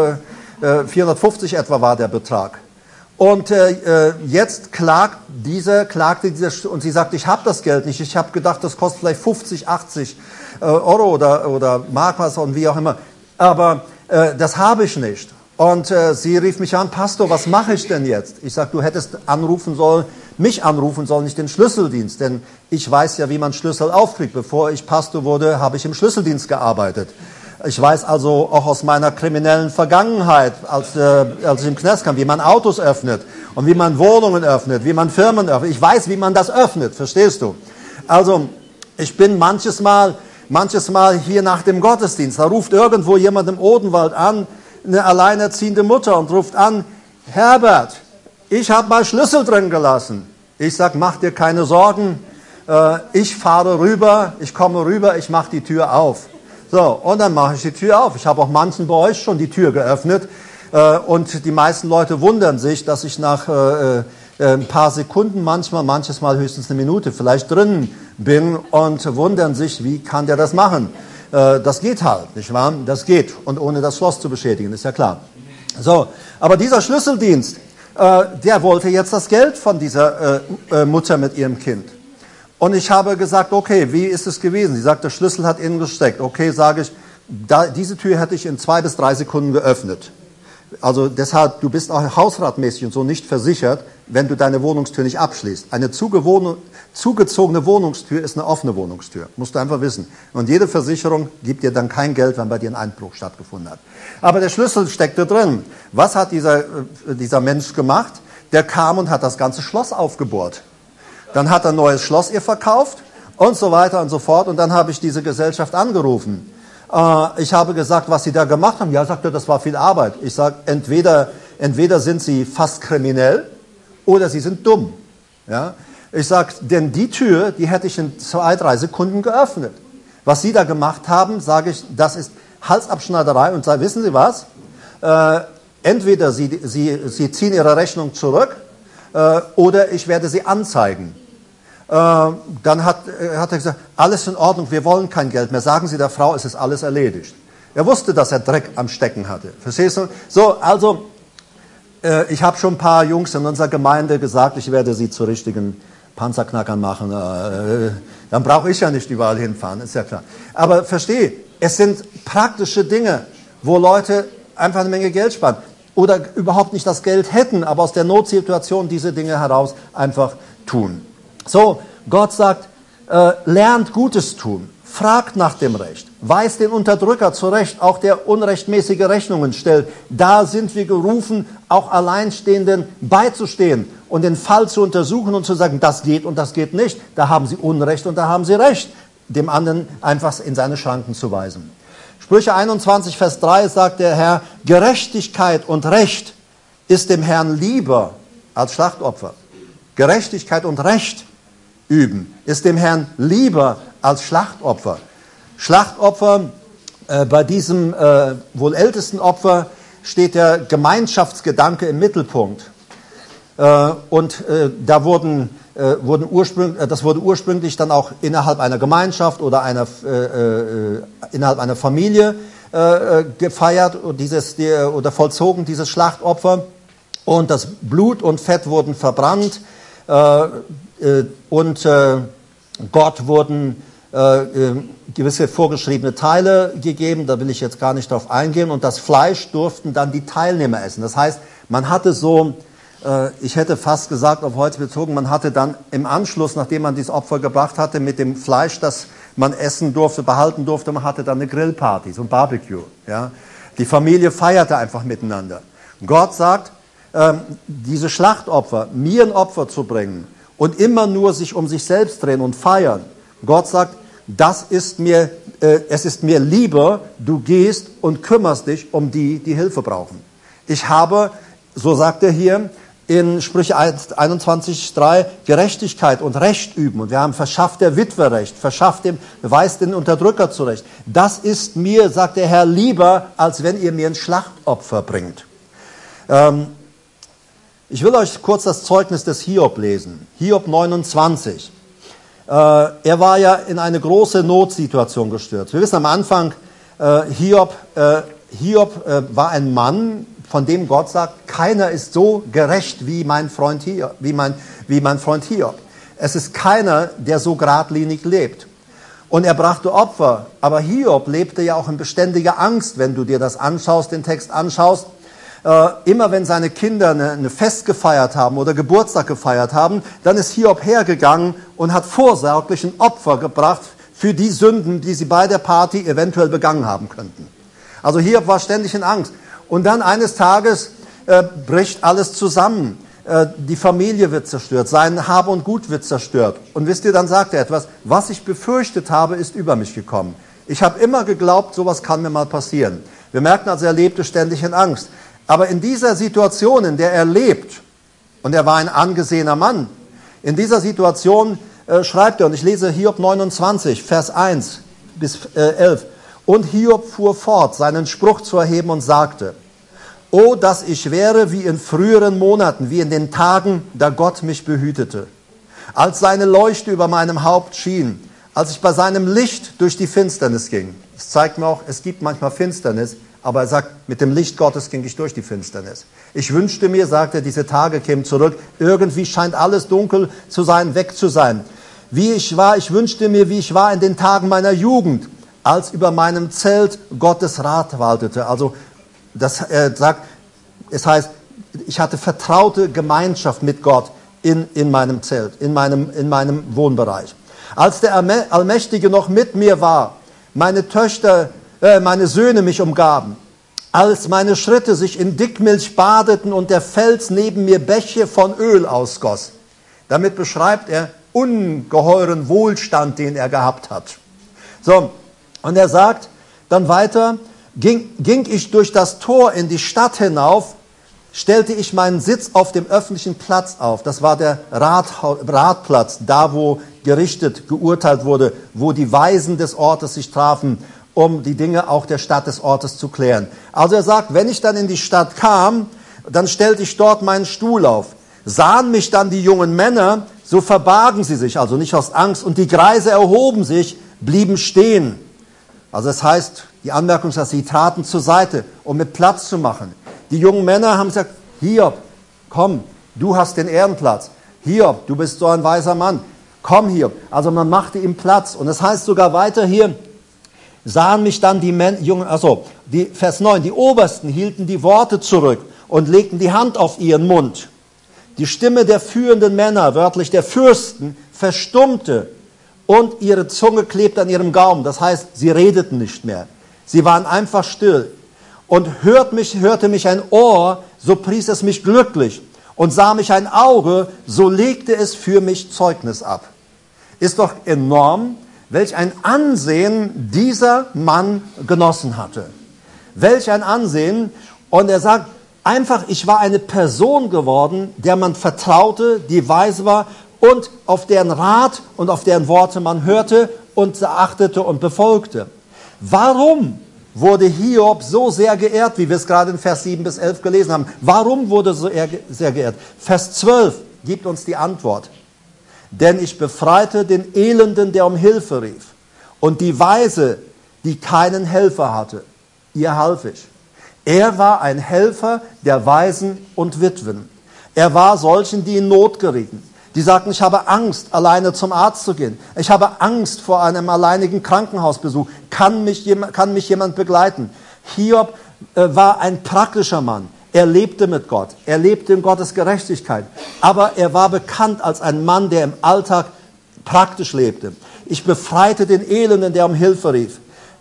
etwa war der Betrag. Und jetzt klagte dieser und sie sagt, ich habe das Geld nicht. Ich habe gedacht, das kostet vielleicht 50, 80 Euro oder Mark was und wie auch immer. Aber das habe ich nicht. Und sie rief mich an, Pastor, was mache ich denn jetzt? Ich sage, du hättest mich anrufen sollen, nicht den Schlüsseldienst. Denn ich weiß ja, wie man Schlüssel aufkriegt. Bevor ich Pastor wurde, habe ich im Schlüsseldienst gearbeitet. Ich weiß also auch aus meiner kriminellen Vergangenheit, als ich im Knast kam, wie man Autos öffnet und wie man Wohnungen öffnet, wie man Firmen öffnet. Ich weiß, wie man das öffnet, verstehst du? Also ich bin manches Mal hier nach dem Gottesdienst, da ruft irgendwo jemand im Odenwald an, eine alleinerziehende Mutter und ruft an, Herbert, ich habe mal Schlüssel drin gelassen. Ich sag, mach dir keine Sorgen, ich fahre rüber, ich komme rüber, ich mache die Tür auf. So, und dann mache ich die Tür auf. Ich habe auch manchen bei euch schon die Tür geöffnet und die meisten Leute wundern sich, dass ich nach ein paar Sekunden manches Mal höchstens eine Minute vielleicht drin bin und wundern sich, wie kann der das machen? Das geht halt, nicht wahr? Das geht. Und ohne das Schloss zu beschädigen, ist ja klar. So, aber dieser Schlüsseldienst, der wollte jetzt das Geld von dieser Mutter mit ihrem Kind. Und ich habe gesagt, okay, wie ist es gewesen? Sie sagt, der Schlüssel hat innen gesteckt. Okay, sage ich, diese Tür hätte ich in 2 bis 3 Sekunden geöffnet. Also deshalb, du bist auch hausratmäßig und so nicht versichert, wenn du deine Wohnungstür nicht abschließt. Eine zugezogene Wohnungstür ist eine offene Wohnungstür. Musst du einfach wissen. Und jede Versicherung gibt dir dann kein Geld, wenn bei dir ein Einbruch stattgefunden hat. Aber der Schlüssel steckte drin. Was hat dieser Mensch gemacht? Der kam und hat das ganze Schloss aufgebohrt. Dann hat er ein neues Schloss ihr verkauft und so weiter und so fort. Und dann habe ich diese Gesellschaft angerufen. Ich habe gesagt, was sie da gemacht haben. Ja, sagt er, das war viel Arbeit. Ich sage, entweder sind sie fast kriminell oder sie sind dumm. Ja? Ich sage, denn die Tür, die hätte ich in 2, 3 Sekunden geöffnet. Was sie da gemacht haben, sage ich, das ist Halsabschneiderei. Und sage, wissen Sie was? Entweder sie ziehen ihre Rechnung zurück oder ich werde sie anzeigen. Dann hat er gesagt, alles in Ordnung, wir wollen kein Geld mehr. Sagen Sie der Frau, es ist alles erledigt. Er wusste, dass er Dreck am Stecken hatte. Verstehst du? So, also, ich habe schon ein paar Jungs in unserer Gemeinde gesagt, ich werde sie zu richtigen Panzerknackern machen. Dann brauche ich ja nicht überall hinfahren, ist ja klar. Aber verstehe, es sind praktische Dinge, wo Leute einfach eine Menge Geld sparen. Oder überhaupt nicht das Geld hätten, aber aus der Notsituation diese Dinge heraus einfach tun. So, Gott sagt, lernt Gutes tun, fragt nach dem Recht, weist den Unterdrücker zurecht, auch der unrechtmäßige Rechnungen stellt. Da sind wir gerufen, auch Alleinstehenden beizustehen und den Fall zu untersuchen und zu sagen, das geht und das geht nicht. Da haben sie Unrecht und da haben sie Recht, dem anderen einfach in seine Schranken zu weisen. Sprüche 21, Vers 3 sagt der Herr, Gerechtigkeit und Recht ist dem Herrn lieber als Schlachtopfer. Gerechtigkeit und Recht üben ist dem Herrn lieber als Schlachtopfer. Schlachtopfer, bei diesem wohl ältesten Opfer steht der Gemeinschaftsgedanke im Mittelpunkt. Da das wurde ursprünglich dann auch innerhalb einer Gemeinschaft oder innerhalb einer Familie gefeiert oder vollzogen, dieses Schlachtopfer. Und das Blut und Fett wurden verbrannt und Gott wurden gewisse vorgeschriebene Teile gegeben, da will ich jetzt gar nicht drauf eingehen. Und das Fleisch durften dann die Teilnehmer essen. Das heißt, man hatte so, ich hätte fast gesagt, auf heute bezogen, man hatte dann im Anschluss, nachdem man dieses Opfer gebracht hatte, mit dem Fleisch, das man essen durfte, behalten durfte, man hatte dann eine Grillparty, so ein Barbecue. Ja? Die Familie feierte einfach miteinander. Gott sagt, diese Schlachtopfer, mir ein Opfer zu bringen und immer nur sich um sich selbst drehen und feiern. Gott sagt, es ist mir lieber, du gehst und kümmerst dich um die, die Hilfe brauchen. Ich habe, so sagt er hier in Sprüche 21,3, Gerechtigkeit und Recht üben. Und wir haben verschafft der Witwe Recht, weist den Unterdrücker zurecht. Das ist mir, sagt der Herr, lieber, als wenn ihr mir ein Schlachtopfer bringt. Ich will euch kurz das Zeugnis des Hiob lesen. Hiob 29. Er war ja in eine große Notsituation gestürzt. Wir wissen am Anfang, Hiob war ein Mann, von dem Gott sagt, keiner ist so gerecht wie mein Freund Hiob. Es ist keiner, der so geradlinig lebt. Und er brachte Opfer. Aber Hiob lebte ja auch in beständiger Angst, wenn du dir das anschaust, den Text anschaust. Immer wenn seine Kinder eine Fest gefeiert haben oder Geburtstag gefeiert haben, dann ist Hiob hergegangen und hat vorsorglich ein Opfer gebracht für die Sünden, die sie bei der Party eventuell begangen haben könnten. Also Hiob war ständig in Angst. Und dann eines Tages bricht alles zusammen. Die Familie wird zerstört, sein Hab und Gut wird zerstört. Und wisst ihr, dann sagt er etwas, was ich befürchtet habe, ist über mich gekommen. Ich habe immer geglaubt, sowas kann mir mal passieren. Wir merken also, er lebte ständig in Angst. Aber in dieser Situation, in der er lebt, und er war ein angesehener Mann, in dieser Situation schreibt er, und ich lese Hiob 29, Vers 1 bis 11, und Hiob fuhr fort, seinen Spruch zu erheben und sagte, O, dass ich wäre wie in früheren Monaten, wie in den Tagen, da Gott mich behütete, als seine Leuchte über meinem Haupt schien, als ich bei seinem Licht durch die Finsternis ging. Das zeigt mir auch, es gibt manchmal Finsternis, aber er sagt, mit dem Licht Gottes ging ich durch die Finsternis. Ich wünschte mir, sagt er, diese Tage kämen zurück. Irgendwie scheint alles dunkel zu sein, weg zu sein. Wie ich war, ich wünschte mir, wie ich war in den Tagen meiner Jugend, als über meinem Zelt Gottes Rat waltete. Also, das sagt, es heißt, ich hatte vertraute Gemeinschaft mit Gott in meinem Zelt, in meinem Wohnbereich. Als der Allmächtige noch mit mir war, meine Söhne mich umgaben, als meine Schritte sich in Dickmilch badeten und der Fels neben mir Bäche von Öl ausgoss. Damit beschreibt er, ungeheuren Wohlstand, den er gehabt hat. So, und er sagt dann weiter, ging ich durch das Tor in die Stadt hinauf, stellte ich meinen Sitz auf dem öffentlichen Platz auf. Das war der Ratplatz, da wo gerichtet, geurteilt wurde, wo die Weisen des Ortes sich trafen, um die Dinge auch der Stadt des Ortes zu klären. Also er sagt, wenn ich dann in die Stadt kam, dann stellte ich dort meinen Stuhl auf. Sahen mich dann die jungen Männer, so verbargen sie sich, also nicht aus Angst, und die Greise erhoben sich, blieben stehen. Also das heißt, die Anmerkung ist, dass sie traten zur Seite, um mit Platz zu machen. Die jungen Männer haben gesagt, Hiob, komm, du hast den Ehrenplatz. Hiob, du bist so ein weiser Mann. Komm, Hiob. Also man machte ihm Platz. Und es heißt sogar weiter hier, sahen mich dann die Jungen, Vers 9, die Obersten hielten die Worte zurück und legten die Hand auf ihren Mund. Die Stimme der führenden Männer, wörtlich der Fürsten, verstummte und ihre Zunge klebte an ihrem Gaumen. Das heißt, sie redeten nicht mehr. Sie waren einfach still. Und hörte mich ein Ohr, so pries es mich glücklich. Und sah mich ein Auge, so legte es für mich Zeugnis ab. Ist doch enorm, welch ein Ansehen dieser Mann genossen hatte. Welch ein Ansehen. Und er sagt, einfach, ich war eine Person geworden, der man vertraute, die weise war und auf deren Rat und auf deren Worte man hörte und achtete und befolgte. Warum wurde Hiob so sehr geehrt, wie wir es gerade in Vers 7 bis 11 gelesen haben? Warum wurde er so sehr geehrt? Vers 12 gibt uns die Antwort. Denn ich befreite den Elenden, der um Hilfe rief, und die Weise, die keinen Helfer hatte. Ihr half ich. Er war ein Helfer der Waisen und Witwen. Er war solchen, die in Not gerieten. Die sagten, ich habe Angst, alleine zum Arzt zu gehen. Ich habe Angst vor einem alleinigen Krankenhausbesuch. Kann mich jemand begleiten? Hiob war ein praktischer Mann. Er lebte mit Gott. Er lebte in Gottes Gerechtigkeit. Aber er war bekannt als ein Mann, der im Alltag praktisch lebte. Ich befreite den Elenden, der um Hilfe rief.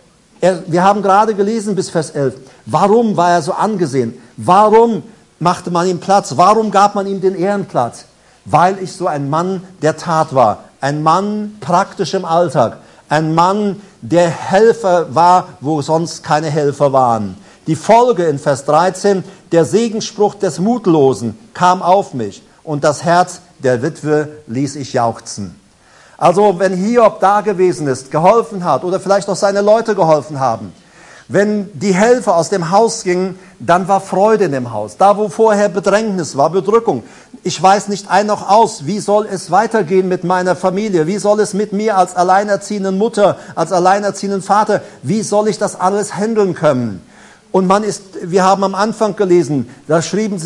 Wir haben gerade gelesen bis Vers 11. Warum war er so angesehen? Warum machte man ihm Platz? Warum gab man ihm den Ehrenplatz? Weil ich so ein Mann der Tat war. Ein Mann praktisch im Alltag. Ein Mann, der Helfer war, wo sonst keine Helfer waren. Die Folge in Vers 13, der Segensspruch des Mutlosen kam auf mich und das Herz der Witwe ließ ich jauchzen. Also wenn Hiob da gewesen ist, geholfen hat oder vielleicht auch seine Leute geholfen haben, wenn die Helfer aus dem Haus gingen, dann war Freude in dem Haus. Da, wo vorher Bedrängnis war, Bedrückung. Ich weiß nicht ein noch aus, wie soll es weitergehen mit meiner Familie? Wie soll es mit mir als alleinerziehenden Mutter, als alleinerziehenden Vater, wie soll ich das alles handeln können? Und wir haben am Anfang gelesen, da schrieb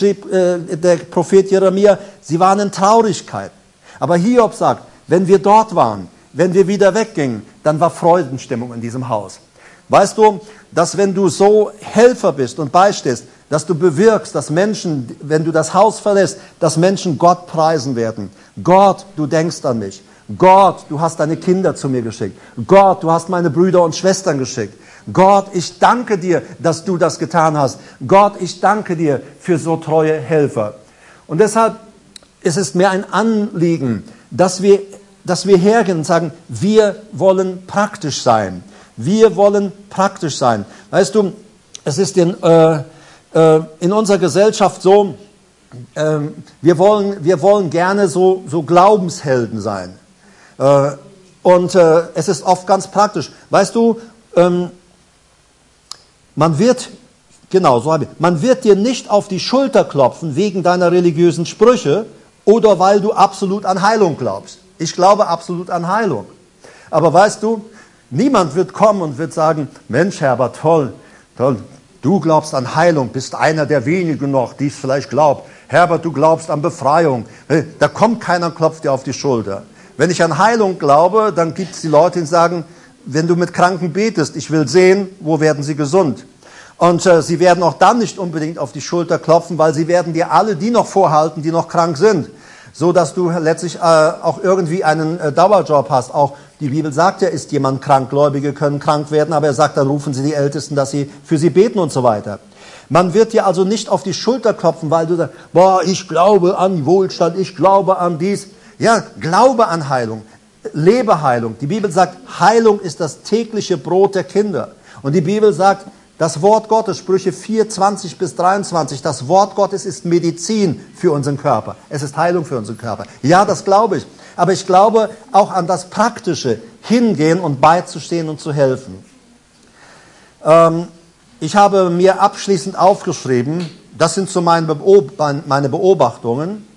der Prophet Jeremia, sie waren in Traurigkeit. Aber Hiob sagt, wenn wir dort waren, wenn wir wieder weggingen, dann war Freudenstimmung in diesem Haus. Weißt du, dass wenn du so Helfer bist und beistehst, dass du bewirkst, dass Menschen, wenn du das Haus verlässt, dass Menschen Gott preisen werden. Gott, du denkst an mich. Gott, du hast deine Kinder zu mir geschickt. Gott, du hast meine Brüder und Schwestern geschickt. Gott, ich danke dir, dass du das getan hast. Gott, ich danke dir für so treue Helfer. Und deshalb ist es mir ein Anliegen, dass wir hergehen und sagen, wir wollen praktisch sein. Wir wollen praktisch sein. Weißt du, es ist in unserer Gesellschaft so, wir wollen gerne so Glaubenshelden sein. Und es ist oft ganz praktisch. Weißt du, man wird dir nicht auf die Schulter klopfen wegen deiner religiösen Sprüche oder weil du absolut an Heilung glaubst. Ich glaube absolut an Heilung. Aber weißt du, niemand wird kommen und wird sagen, Mensch, Herbert, toll, du glaubst an Heilung, bist einer der wenigen noch, die es vielleicht glaubt. Herbert, du glaubst an Befreiung. Da kommt keiner und klopft dir auf die Schulter. Wenn ich an Heilung glaube, dann gibt es die Leute, die sagen, wenn du mit Kranken betest, ich will sehen, wo werden sie gesund. Und sie werden auch dann nicht unbedingt auf die Schulter klopfen, weil sie werden dir alle die noch vorhalten, die noch krank sind. So dass du letztlich auch irgendwie einen Dauerjob hast. Auch die Bibel sagt ja, ist jemand krank, Gläubige können krank werden, aber er sagt, dann rufen sie die Ältesten, dass sie für sie beten und so weiter. Man wird dir also nicht auf die Schulter klopfen, weil du sagst, boah, ich glaube an Wohlstand, ich glaube an dies. Ja, Glaube an Heilung, lebe Heilung. Die Bibel sagt, Heilung ist das tägliche Brot der Kinder. Und die Bibel sagt, das Wort Gottes, Sprüche 4, 20 bis 23, das Wort Gottes ist Medizin für unseren Körper. Es ist Heilung für unseren Körper. Ja, das glaube ich. Aber ich glaube auch an das Praktische, hingehen und beizustehen und zu helfen. Ich habe mir abschließend aufgeschrieben, das sind so meine Beobachtungen.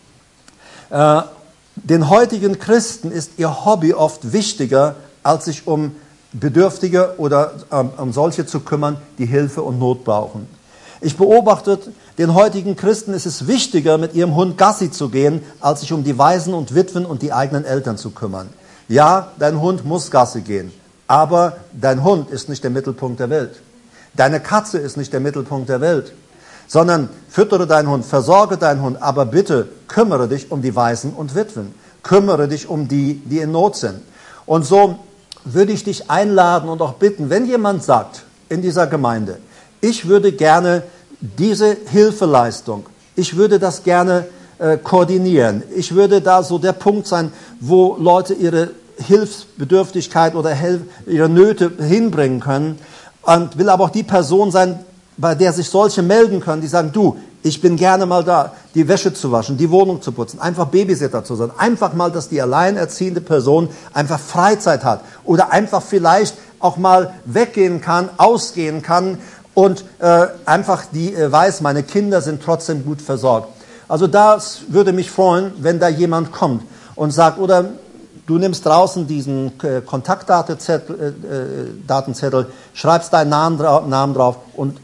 Den heutigen Christen ist ihr Hobby oft wichtiger, als sich um Bedürftige oder um solche zu kümmern, die Hilfe und Not brauchen. Ich beobachte, den heutigen Christen ist es wichtiger, mit ihrem Hund Gassi zu gehen, als sich um die Waisen und Witwen und die eigenen Eltern zu kümmern. Ja, dein Hund muss Gassi gehen, aber dein Hund ist nicht der Mittelpunkt der Welt. Deine Katze ist nicht der Mittelpunkt der Welt, sondern füttere deinen Hund, versorge deinen Hund, aber bitte kümmere dich um die Waisen und Witwen. Kümmere dich um die, die in Not sind. Und so würde ich dich einladen und auch bitten, wenn jemand sagt in dieser Gemeinde, ich würde gerne diese Hilfeleistung, ich würde das gerne koordinieren, ich würde da so der Punkt sein, wo Leute ihre Hilfsbedürftigkeit oder ihre Nöte hinbringen können, und will aber auch die Person sein, bei der sich solche melden können, die sagen, du, ich bin gerne mal da, die Wäsche zu waschen, die Wohnung zu putzen, einfach Babysitter zu sein, einfach mal, dass die alleinerziehende Person einfach Freizeit hat oder einfach vielleicht auch mal weggehen kann, ausgehen kann und einfach die weiß, meine Kinder sind trotzdem gut versorgt. Also das würde mich freuen, wenn da jemand kommt und sagt, oder du nimmst draußen diesen Kontaktdatenzettel, schreibst deinen Namen drauf und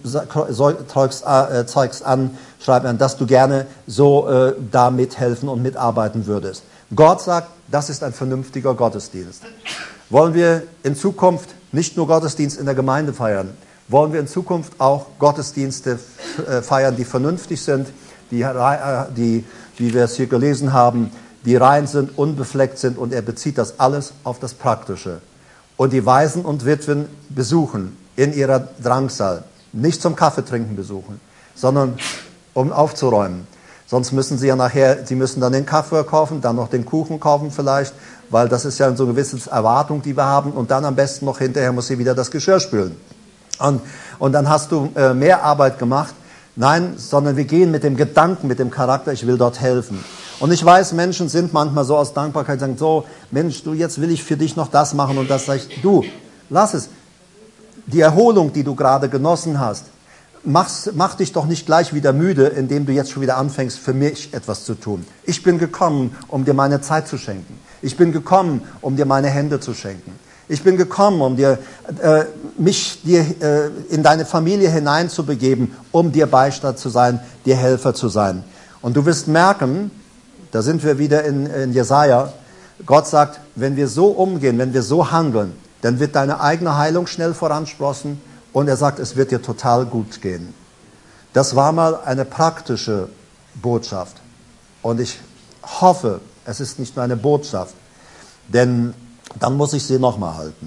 zeigst an, schreib an, dass du gerne so da mithelfen und mitarbeiten würdest. Gott sagt, das ist ein vernünftiger Gottesdienst. Wollen wir in Zukunft nicht nur Gottesdienst in der Gemeinde feiern, wollen wir in Zukunft auch Gottesdienste feiern, die vernünftig sind, die, wie wir es hier gelesen haben, die rein sind, unbefleckt sind, und er bezieht das alles auf das Praktische. Und die Waisen und Witwen besuchen in ihrer Drangsal, nicht zum Kaffeetrinken besuchen, sondern um aufzuräumen. Sonst müssen sie ja nachher, sie müssen dann den Kaffee kaufen, dann noch den Kuchen kaufen vielleicht, weil das ist ja so eine gewisse Erwartung, die wir haben, und dann am besten noch hinterher muss sie wieder das Geschirr spülen. Und dann hast du mehr Arbeit gemacht. Nein, sondern wir gehen mit dem Gedanken, mit dem Charakter, ich will dort helfen. Und ich weiß, Menschen sind manchmal so aus Dankbarkeit, sagen so, Mensch, du, jetzt will ich für dich noch das machen und das. Sag ich, du, lass es. Die Erholung, die du gerade genossen hast, mach dich doch nicht gleich wieder müde, indem du jetzt schon wieder anfängst, für mich etwas zu tun. Ich bin gekommen, um dir meine Zeit zu schenken. Ich bin gekommen, um dir meine Hände zu schenken. Ich bin gekommen, um mich in deine Familie hineinzubegeben, um dir Beistand zu sein, dir Helfer zu sein. Und du wirst merken, da sind wir wieder in Jesaja, Gott sagt, wenn wir so umgehen, wenn wir so handeln, dann wird deine eigene Heilung schnell voransprossen, und er sagt, es wird dir total gut gehen. Das war mal eine praktische Botschaft. Und ich hoffe, es ist nicht nur eine Botschaft, denn dann muss ich sie nochmal halten.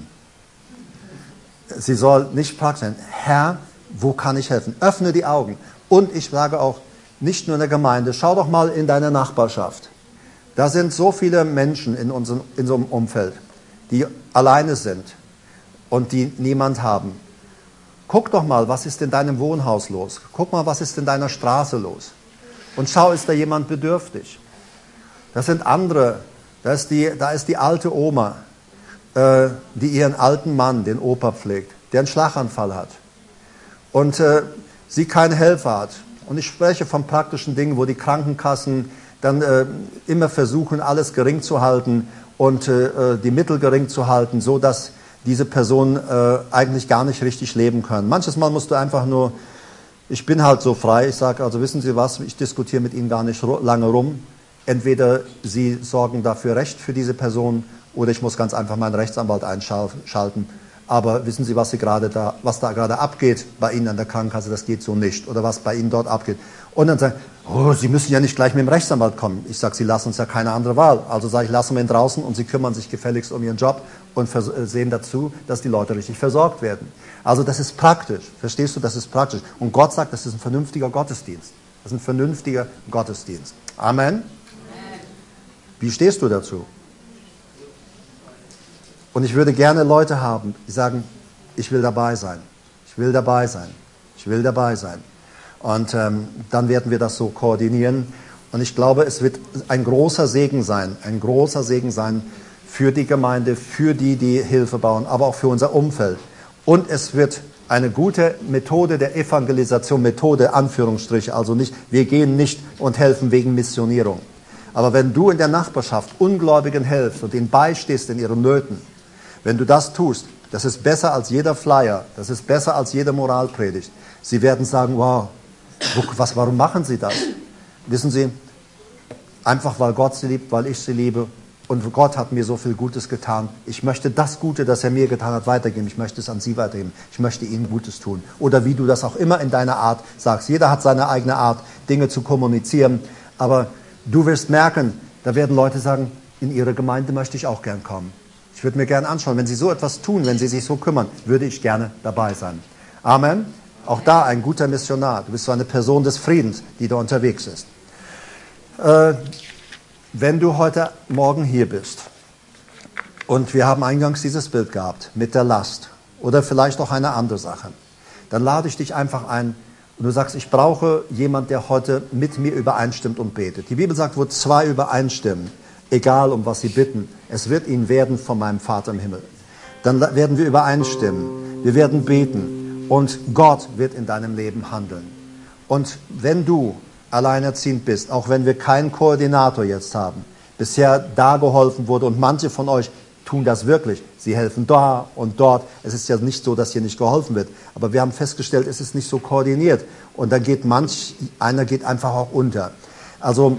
Sie soll nicht praktisch sein. Herr, wo kann ich helfen? Öffne die Augen. Und ich sage auch, nicht nur in der Gemeinde, schau doch mal in deine Nachbarschaft. Da sind so viele Menschen in unserem Umfeld, die alleine sind und die niemand haben. Guck doch mal, was ist in deinem Wohnhaus los? Guck mal, was ist in deiner Straße los? Und schau, ist da jemand bedürftig? Das sind andere. Da ist die alte Oma, die ihren alten Mann, den Opa, pflegt, der einen Schlaganfall hat und sie keinen Helfer hat. Und ich spreche von praktischen Dingen, wo die Krankenkassen dann immer versuchen, alles gering zu halten und die Mittel gering zu halten, so dass diese Personen eigentlich gar nicht richtig leben können. Manches Mal musst du einfach nur, ich bin halt so frei, ich sage, also wissen Sie was, ich diskutiere mit Ihnen gar nicht lange rum. Entweder Sie sorgen dafür Recht für diese Person, oder ich muss ganz einfach meinen Rechtsanwalt einschalten. Aber wissen Sie, was da gerade abgeht bei Ihnen an der Krankenkasse, das geht so nicht. Oder was bei Ihnen dort abgeht. Und dann sagen, oh, Sie müssen ja nicht gleich mit dem Rechtsanwalt kommen. Ich sage, Sie lassen uns ja keine andere Wahl. Also sage ich, lassen wir ihn draußen, und Sie kümmern sich gefälligst um Ihren Job und sehen dazu, dass die Leute richtig versorgt werden. Also das ist praktisch. Verstehst du, das ist praktisch. Und Gott sagt, das ist ein vernünftiger Gottesdienst. Das ist ein vernünftiger Gottesdienst. Amen. Wie stehst du dazu? Und ich würde gerne Leute haben, die sagen, ich will dabei sein. Ich will dabei sein. Ich will dabei sein. Und dann werden wir das so koordinieren. Und ich glaube, es wird ein großer Segen sein für die Gemeinde, für die, die Hilfe bauen, aber auch für unser Umfeld. Und es wird eine gute Methode der Evangelisation, Methode, Anführungsstriche, also nicht, wir gehen nicht und helfen wegen Missionierung. Aber wenn du in der Nachbarschaft Ungläubigen hilfst und ihnen beistehst in ihren Nöten, wenn du das tust, das ist besser als jeder Flyer, das ist besser als jede Moralpredigt. Sie werden sagen, wow, warum machen sie das? Wissen Sie, einfach weil Gott sie liebt, weil ich sie liebe und Gott hat mir so viel Gutes getan. Ich möchte das Gute, das er mir getan hat, weitergeben. Ich möchte es an Sie weitergeben. Ich möchte Ihnen Gutes tun. Oder wie du das auch immer in deiner Art sagst. Jeder hat seine eigene Art, Dinge zu kommunizieren. Aber du wirst merken, da werden Leute sagen, in Ihre Gemeinde möchte ich auch gern kommen. Ich würde mir gern anschauen, wenn Sie so etwas tun, wenn Sie sich so kümmern, würde ich gerne dabei sein. Amen. Auch da ein guter Missionar. Du bist so eine Person des Friedens, die da unterwegs ist. Wenn du heute Morgen hier bist und wir haben eingangs dieses Bild gehabt mit der Last oder vielleicht auch eine andere Sache, dann lade ich dich einfach ein und du sagst, ich brauche jemanden, der heute mit mir übereinstimmt und betet. Die Bibel sagt, wo zwei übereinstimmen, egal um was sie bitten, es wird ihnen werden von meinem Vater im Himmel. Dann werden wir übereinstimmen, wir werden beten und Gott wird in deinem Leben handeln. Und wenn du alleinerziehend bist, auch wenn wir keinen Koordinator jetzt haben, bisher da geholfen wurde und manche von euch tun das wirklich. Sie helfen da und dort. Es ist ja nicht so, dass hier nicht geholfen wird. Aber wir haben festgestellt, es ist nicht so koordiniert. Und dann geht einer geht einfach auch unter. Also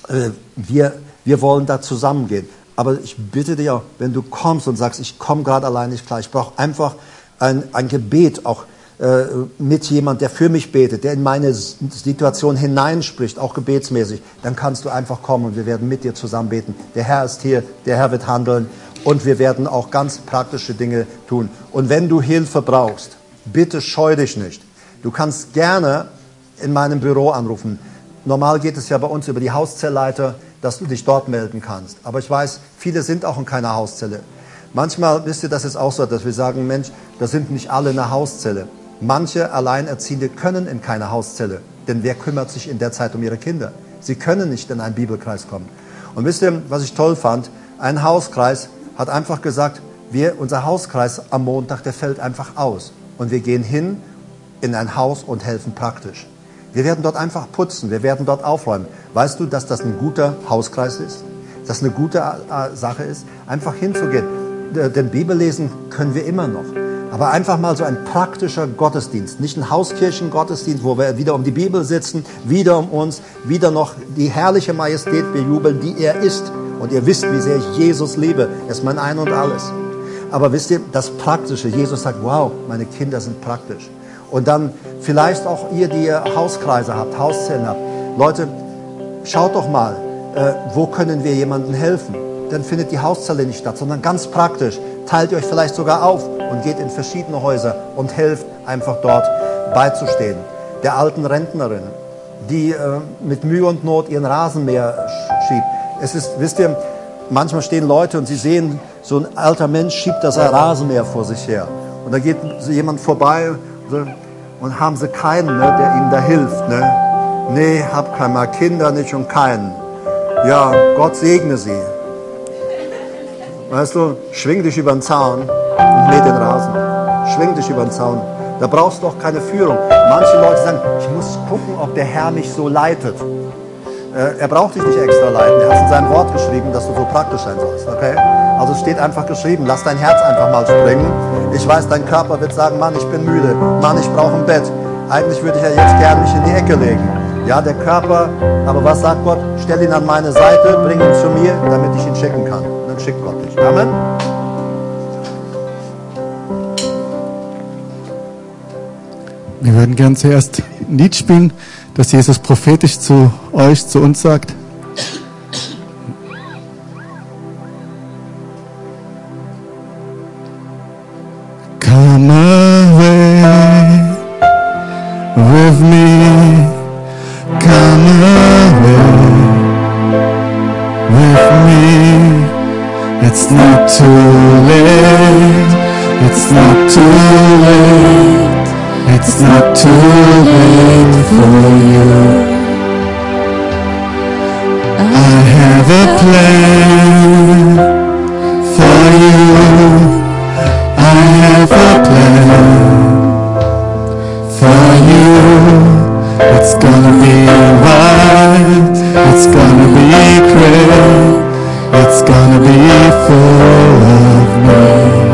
wir wollen da zusammengehen. Aber ich bitte dich auch, wenn du kommst und sagst, ich komme gerade allein nicht klar, ich brauche einfach ein Gebet, auch mit jemand, der für mich betet, der in meine Situation hineinspricht, auch gebetsmäßig, dann kannst du einfach kommen und wir werden mit dir zusammen beten. Der Herr ist hier, der Herr wird handeln und wir werden auch ganz praktische Dinge tun. Und wenn du Hilfe brauchst, bitte scheu dich nicht. Du kannst gerne in meinem Büro anrufen. Normal geht es ja bei uns über die Hauszellleiter, dass du dich dort melden kannst. Aber ich weiß, viele sind auch in keiner Hauszelle. Manchmal, wisst ihr, das ist auch so, dass wir sagen, Mensch, da sind nicht alle in einer Hauszelle. Manche Alleinerziehende können in keine Hauszelle, denn wer kümmert sich in der Zeit um ihre Kinder? Sie können nicht in einen Bibelkreis kommen. Und wisst ihr, was ich toll fand? Ein Hauskreis hat einfach gesagt, unser Hauskreis am Montag, der fällt einfach aus. Und wir gehen hin in ein Haus und helfen praktisch. Wir werden dort einfach putzen, wir werden dort aufräumen. Weißt du, dass das ein guter Hauskreis ist? Dass das eine gute Sache ist? Einfach hinzugehen. Denn Bibel lesen können wir immer noch. Aber einfach mal so ein praktischer Gottesdienst, nicht ein Hauskirchengottesdienst, wo wir wieder um die Bibel sitzen, wieder um uns, wieder noch die herrliche Majestät bejubeln, die er ist. Und ihr wisst, wie sehr ich Jesus liebe. Er ist mein Ein und Alles. Aber wisst ihr, das Praktische, Jesus sagt, wow, meine Kinder sind praktisch. Und dann vielleicht auch ihr, die ihr Hauskreise habt, Hauszellen habt. Leute, schaut doch mal, wo können wir jemandem helfen? Dann findet die Hauszelle nicht statt, sondern ganz praktisch. Teilt ihr euch vielleicht sogar auf und geht in verschiedene Häuser und helft einfach dort beizustehen. Der alten Rentnerin, die mit Mühe und Not ihren Rasenmäher schiebt. Es ist, wisst ihr, manchmal stehen Leute und sie sehen, so ein alter Mensch schiebt das Rasenmäher vor sich her. Und da geht so jemand vorbei und haben sie keinen, ne, der ihnen da hilft. Ne? Nee, hab keine Kinder nicht und keinen. Ja, Gott segne sie. Weißt du, schwing dich über den Zaun und mäh den Rasen. Schwing dich über den Zaun. Da brauchst du auch keine Führung. Manche Leute sagen, ich muss gucken, ob der Herr mich so leitet. Er braucht dich nicht extra leiten. Er hat in seinem Wort geschrieben, dass du so praktisch sein sollst. Okay? Also es steht einfach geschrieben, lass dein Herz einfach mal springen. Ich weiß, dein Körper wird sagen, Mann, ich bin müde. Mann, ich brauche ein Bett. Eigentlich würde ich ja jetzt gerne mich in die Ecke legen. Ja, der Körper, aber was sagt Gott? Stell ihn an meine Seite, bring ihn zu mir, damit ich ihn schicken kann. Und dann schickt Gott dich. Amen. Wir würden gern zuerst ein Lied spielen, das Jesus prophetisch zu euch, zu uns sagt. Come away with me, come away with me. It's not too late. It's not too late for you. I have a plan for you. I have a plan for you. It's gonna be right. It's gonna be great. It's gonna be full of me.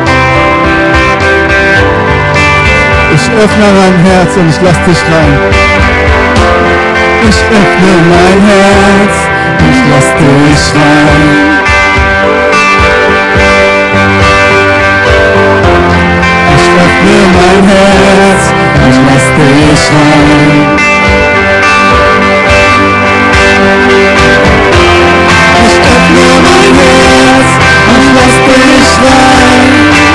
Öffne dein Herz und ich lass dich rein. Ich öffne mein Herz, ich lass dich rein. Ich öffne mein Herz, ich lass dich rein. Ich öffne mein Herz, ich lass dich rein.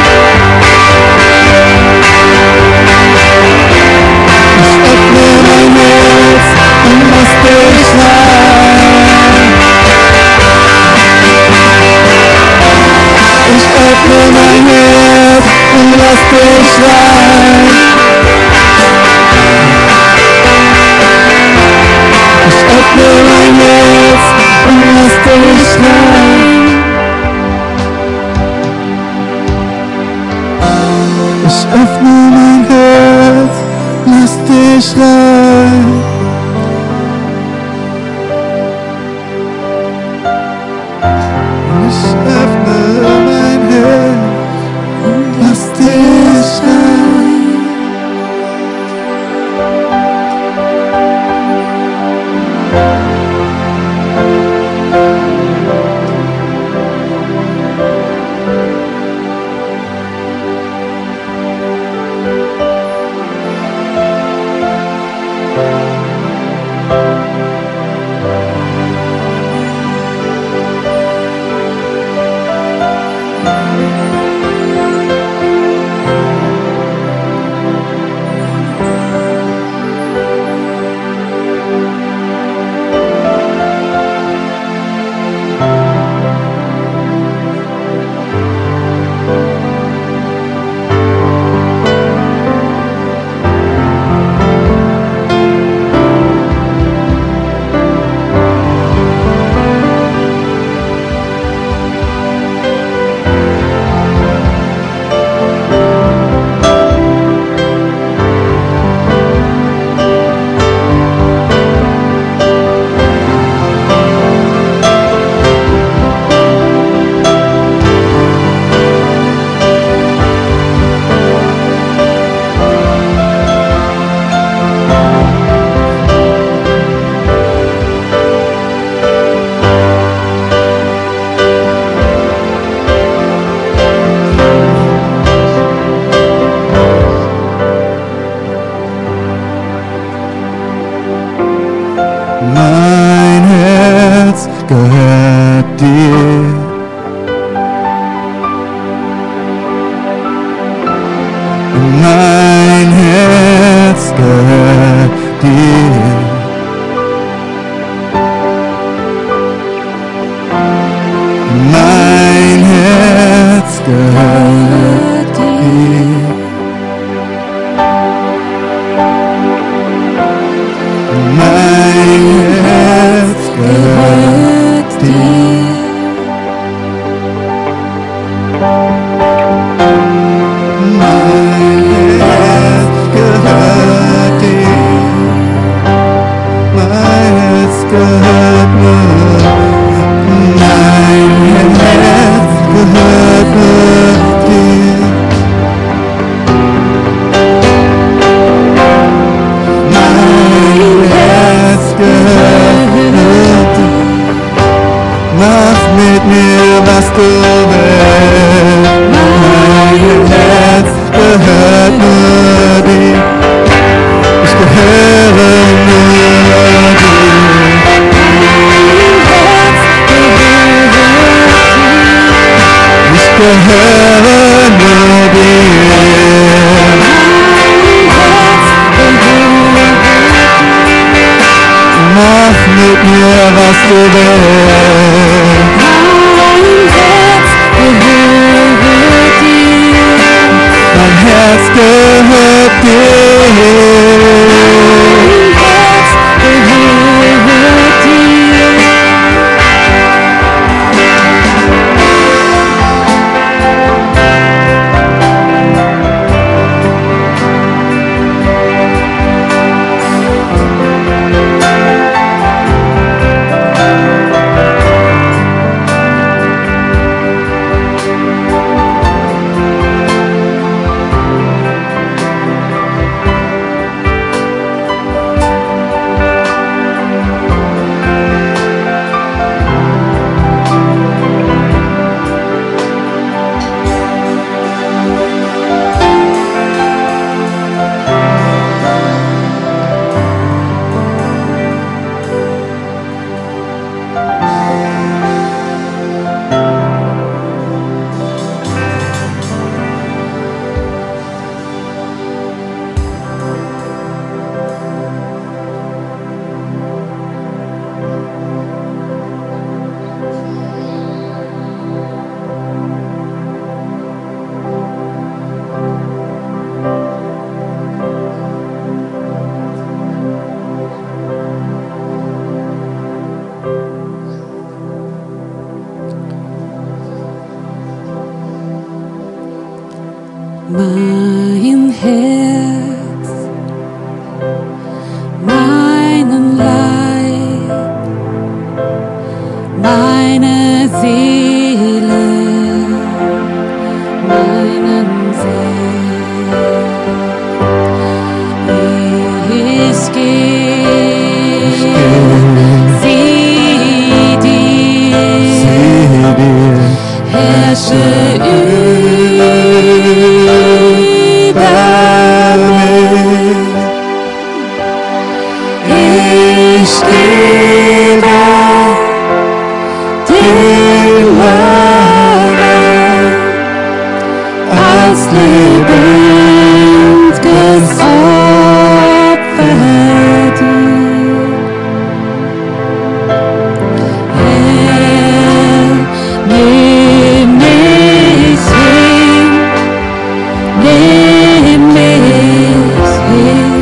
Ich öffne mein Herz und lass dich rein. Ich öffne mein Herz und lass dich rein. Ich öffne mein Herz und lass dich rein. Ich öffne mein Herz, lass dich rein. Ich öffne mein Herz und lass dich rein. Mein Herz gehört dir. Mein Herz gehört dir. Mein Herz gehört dir. Mein Herz gehört dir. Mein Herz gehört dir. Mein Herz gehört mir. Mein Herz gehört dir. Mach mit mir, was du willst. Mein Herz gehört nur dir. Ich gehöre nur dir. Ich gehöre nur dir. Mach mit mir, was du willst. Mein Herz gehört dir. meine Seele, meinen Sinn. Ich geh, sieh dir, herrsche über mich. Ich gebe den Hörer als lebendiges Opfer dir. Herr, nimm mich hin, nimm mich hin.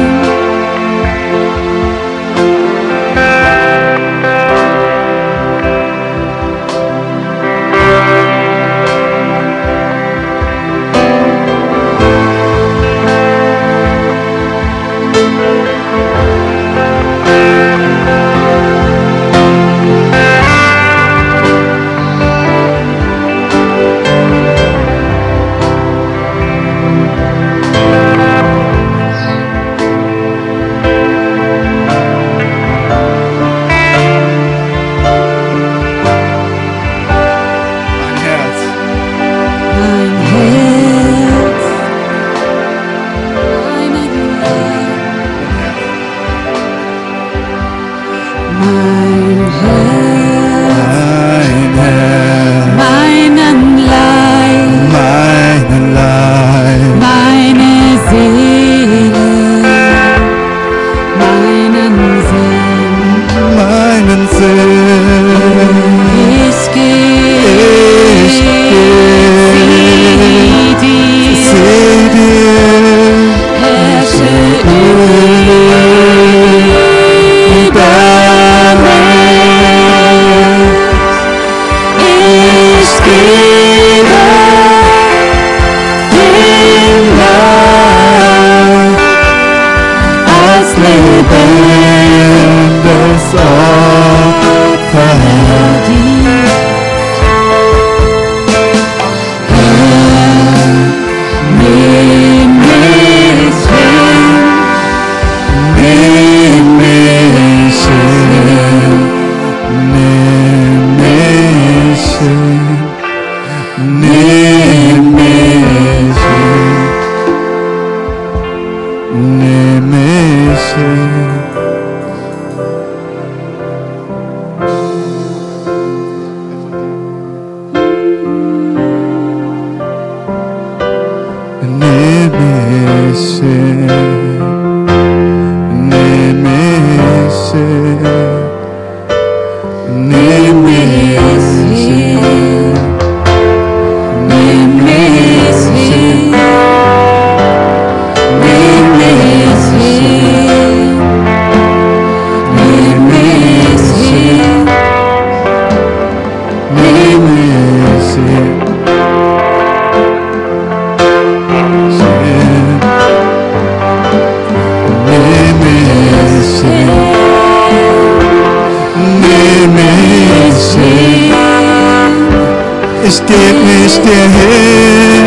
Ich geb mich dir hin,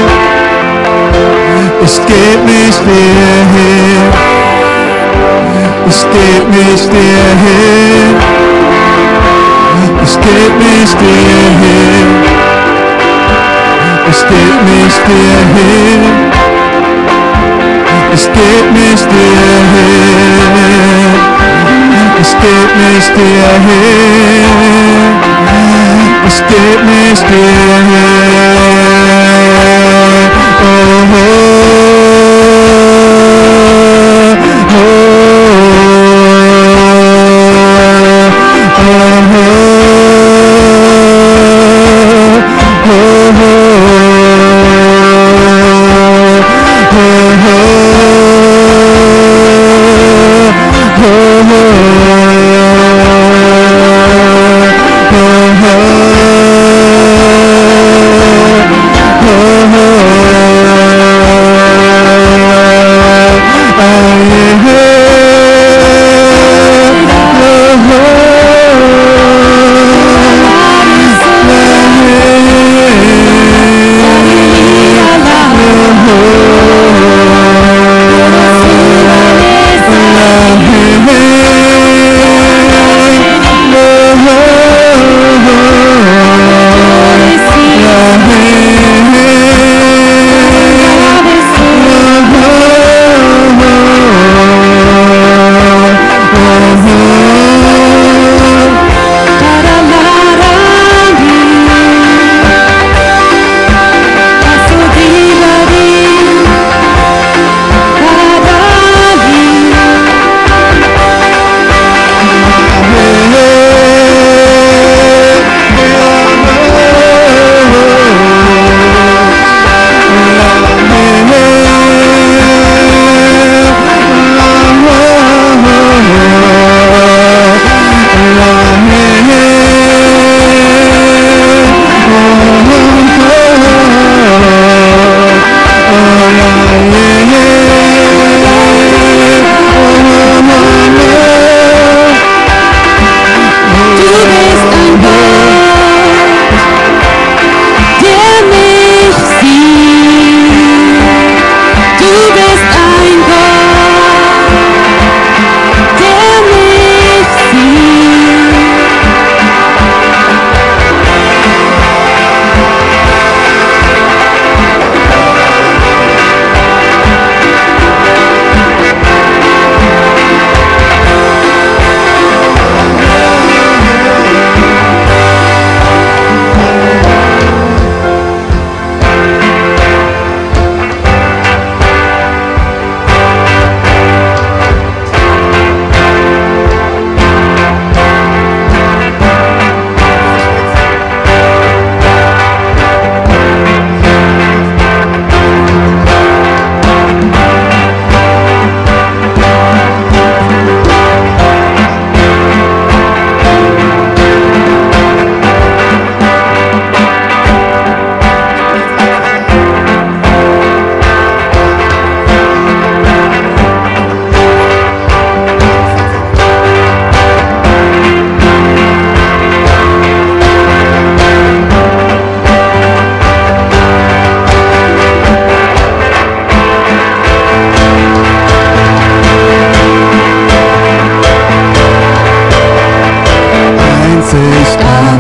ich geb mich dir hin, ich geb mich dir hin, ich geb mich dir hin, ich geb mich dir hin, ich geb mich dir hin, ich geb mich dir hin. Ich geb mich dir hin, oh, oh, oh, oh, oh, oh,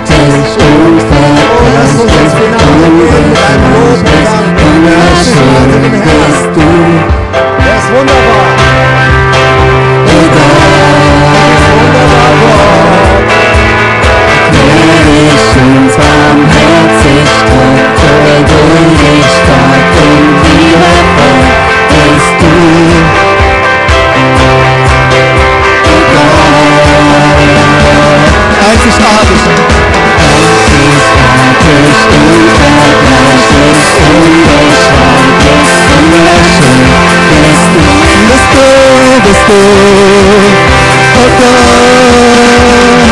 großartig, Lass uns ins Finale gehen mit einem Lob und Dank. wunderschön bist du. Er ist wunderbar. Oh Gott, Wunderbar, Gott. gnädig und barmherzig, treu, geduldig, stark und liebevoll bist du. Oh Gott, einzigartig, unvergleichlich, unbeschreiblich, wunderschön bist du. Bist du, oh Gott.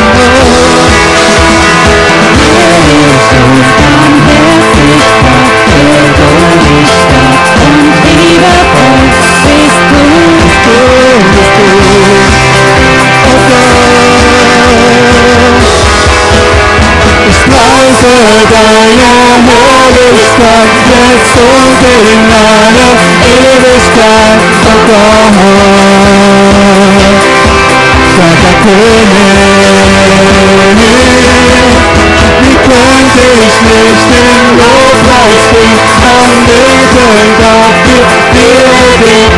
Gnädig und barmherzig, geduldig, stark und liebevoll bist du. Oh Gott. Ich preise deine Herrlichkeit jetzt und in alle Ewigkeit, oh Gott. Starker König, wie könnte ich nicht den Lobpreis singen, anbeten dafür, ewig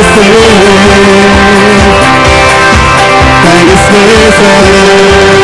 angesicht, deines Wesens.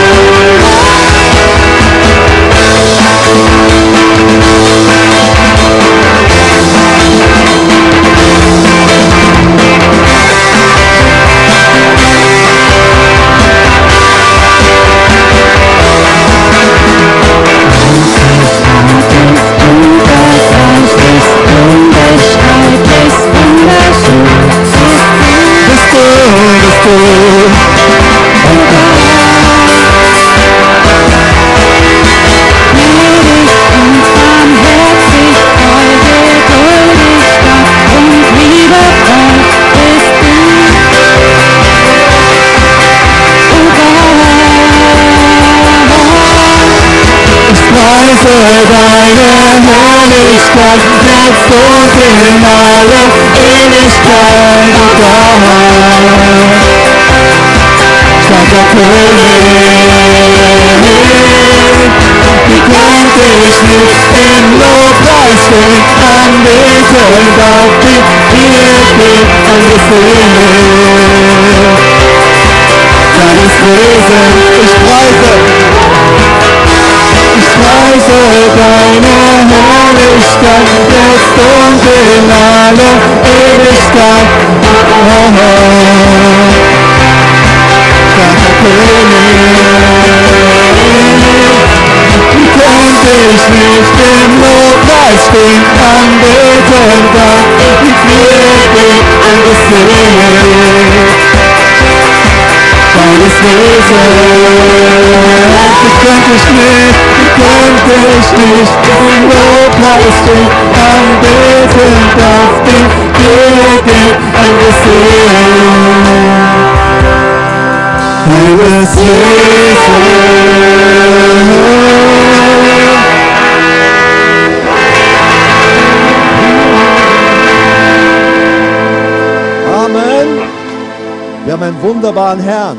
Wunderbaren Herrn.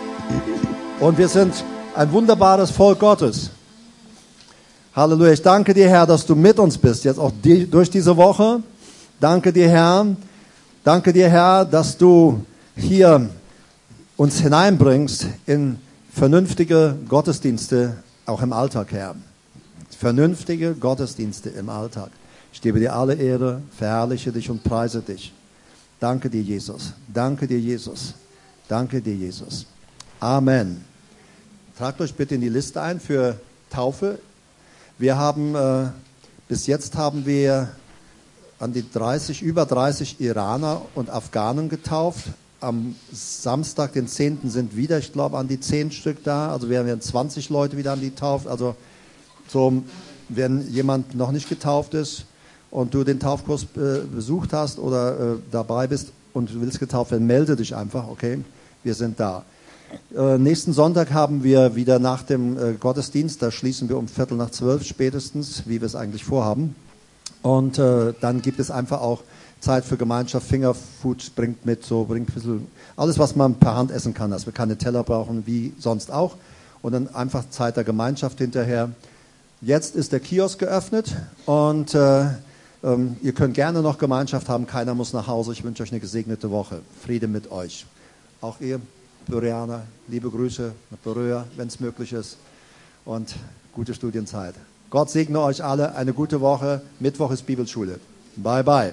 Und wir sind ein wunderbares Volk Gottes. Halleluja. Ich danke dir, Herr, dass du mit uns bist, jetzt auch durch diese Woche. Danke dir, Herr. Danke dir, Herr, dass du hier uns hineinbringst in vernünftige Gottesdienste, auch im Alltag, Herr. Vernünftige Gottesdienste im Alltag. Ich gebe dir alle Ehre, verherrliche dich und preise dich. Danke dir, Jesus. Danke dir, Jesus. Danke dir, Jesus. Amen. Tragt euch bitte in die Liste ein für Taufe. Wir haben, bis jetzt haben wir an die über 30 Iraner und Afghanen getauft. Am Samstag, den 10. sind wieder, ich glaube, an die 10 Stück da. Also wir werden 20 Leute wieder an die Taufe. Also so, wenn jemand noch nicht getauft ist und du den Taufkurs besucht hast oder dabei bist und du willst getauft werden, melde dich einfach, okay? Wir sind da. Nächsten Sonntag haben wir wieder nach dem Gottesdienst, da schließen wir um 11:45 spätestens, wie wir es eigentlich vorhaben. Und dann gibt es einfach auch Zeit für Gemeinschaft. Fingerfood bringt ein bisschen alles, was man per Hand essen kann, dass wir keine Teller brauchen, wie sonst auch. und dann einfach Zeit der Gemeinschaft hinterher. Jetzt ist der Kiosk geöffnet und ihr könnt gerne noch Gemeinschaft haben. Keiner muss nach Hause. Ich wünsche euch eine gesegnete Woche. Friede mit euch. Auch ihr Bereaner, liebe Grüße nach Beröa, wenn es möglich ist. Und gute Studienzeit. Gott segne euch alle. Eine gute Woche. Mittwoch ist Bibelschule. Bye, bye.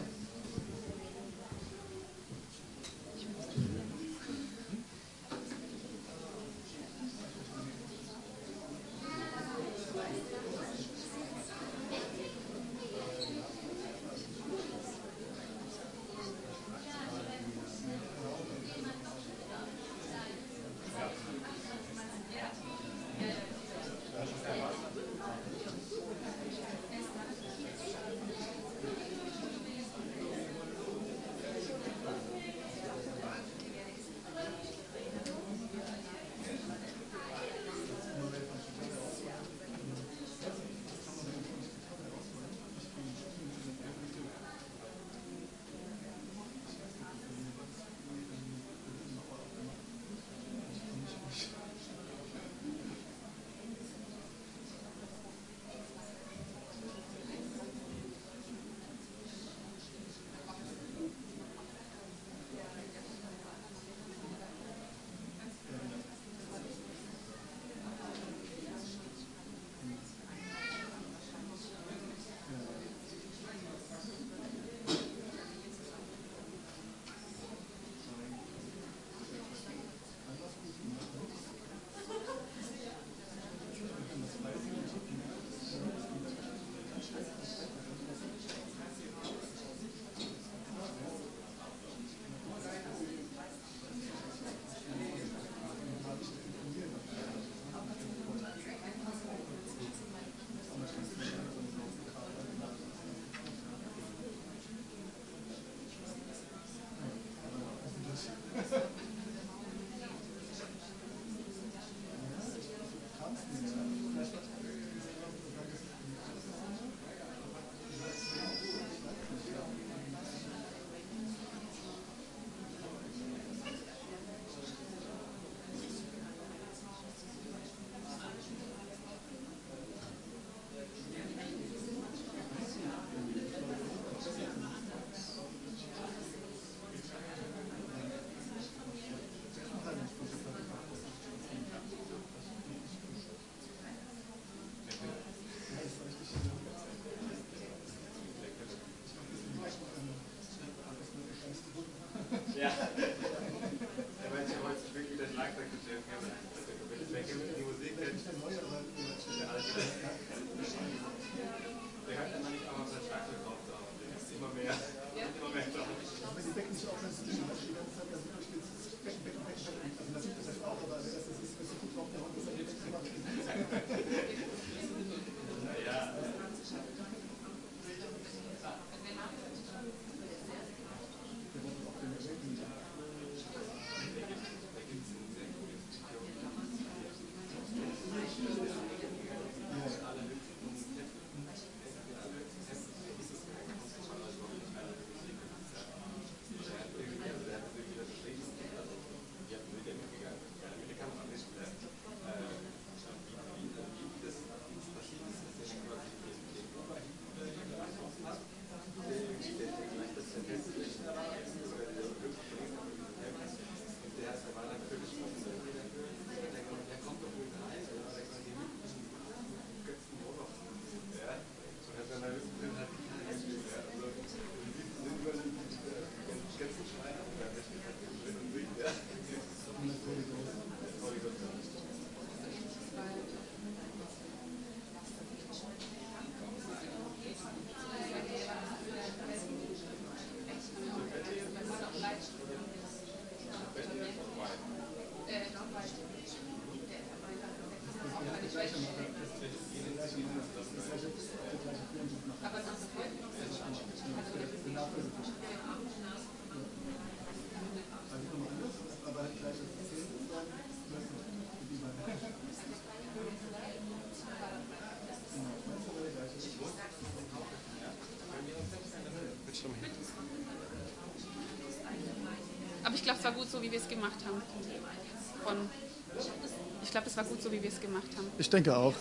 Aber ich glaube, es war gut so, wie wir es gemacht haben. glaube, das war gut so, wie wir es gemacht haben. Ich denke auch.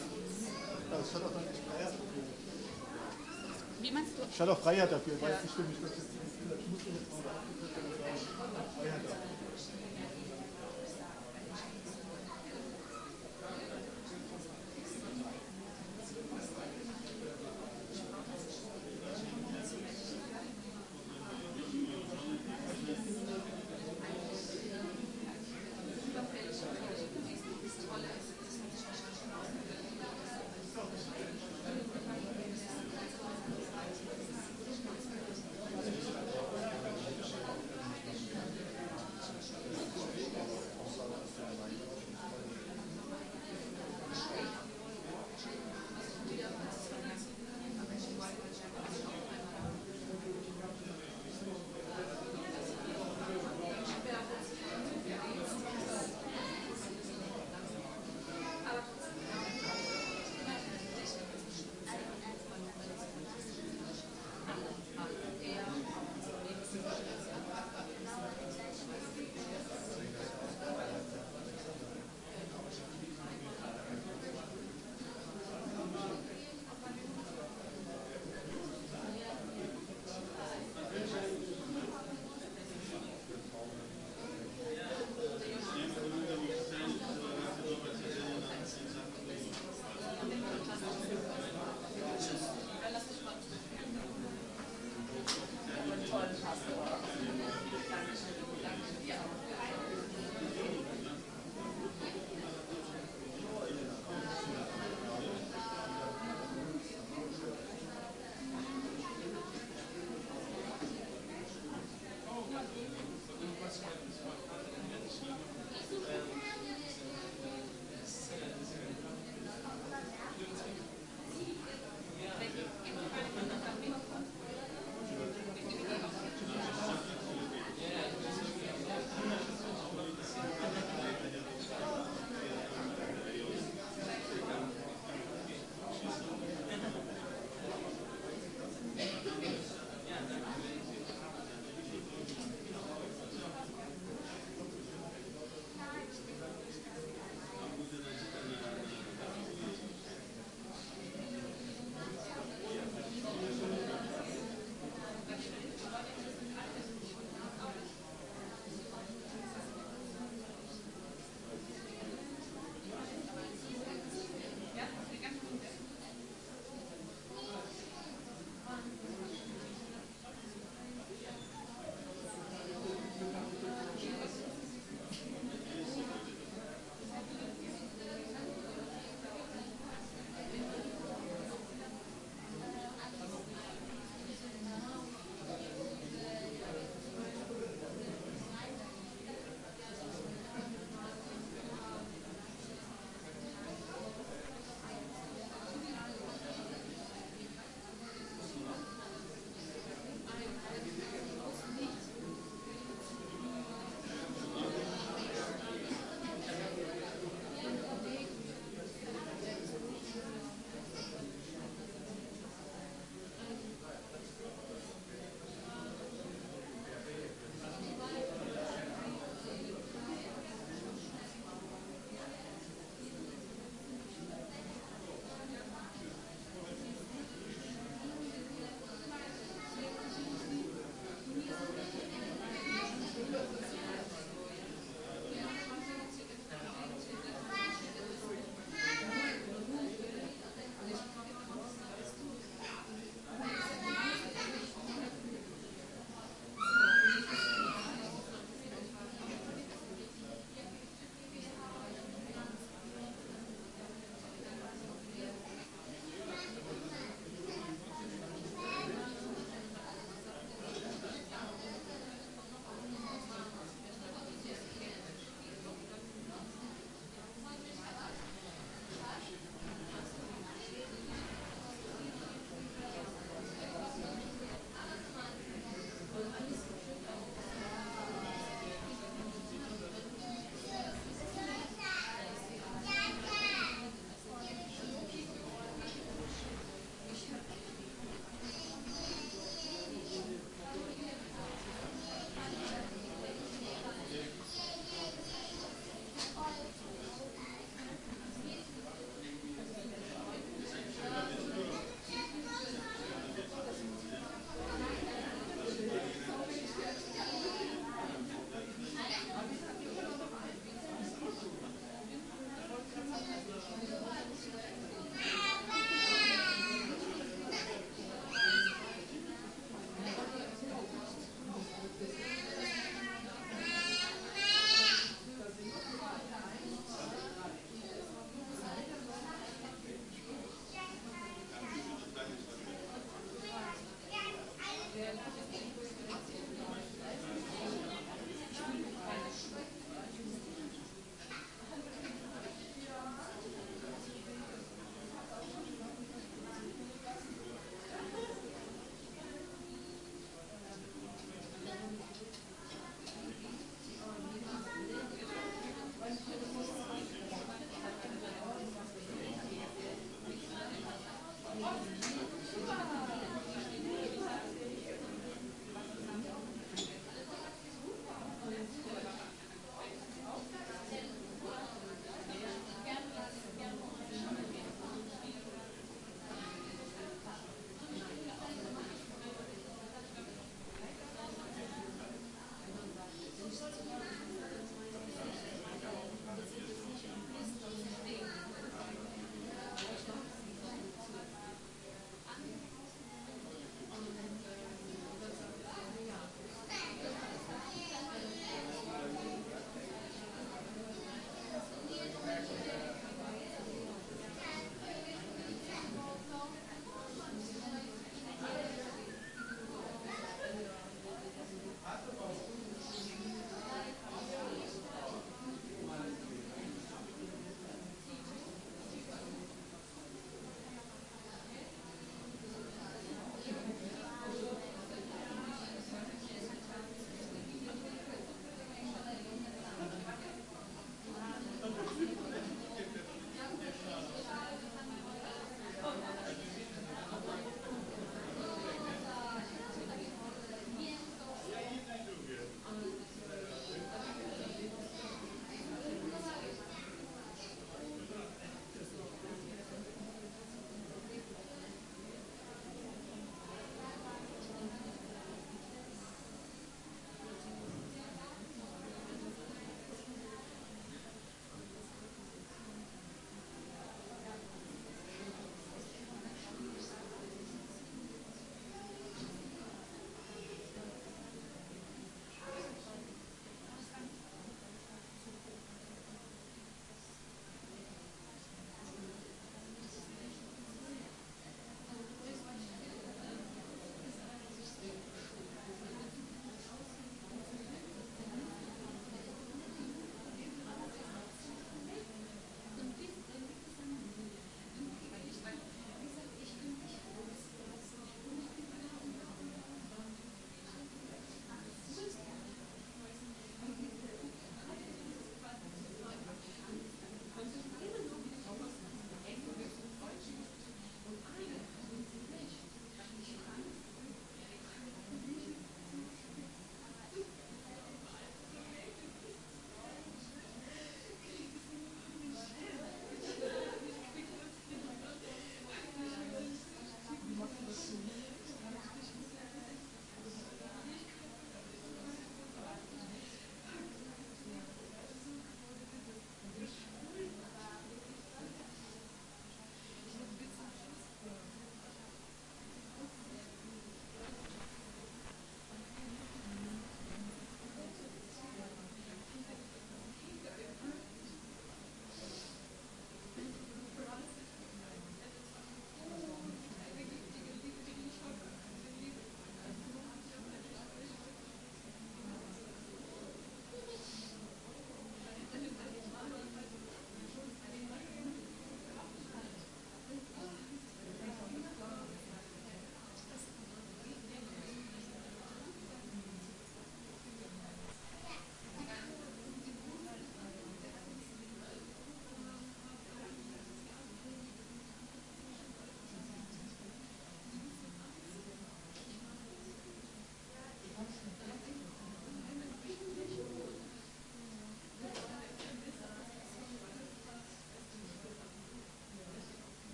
Wie meinst du? Ich hatte auch Freiheit dafür. Ja. Ich will nicht, dass ich muss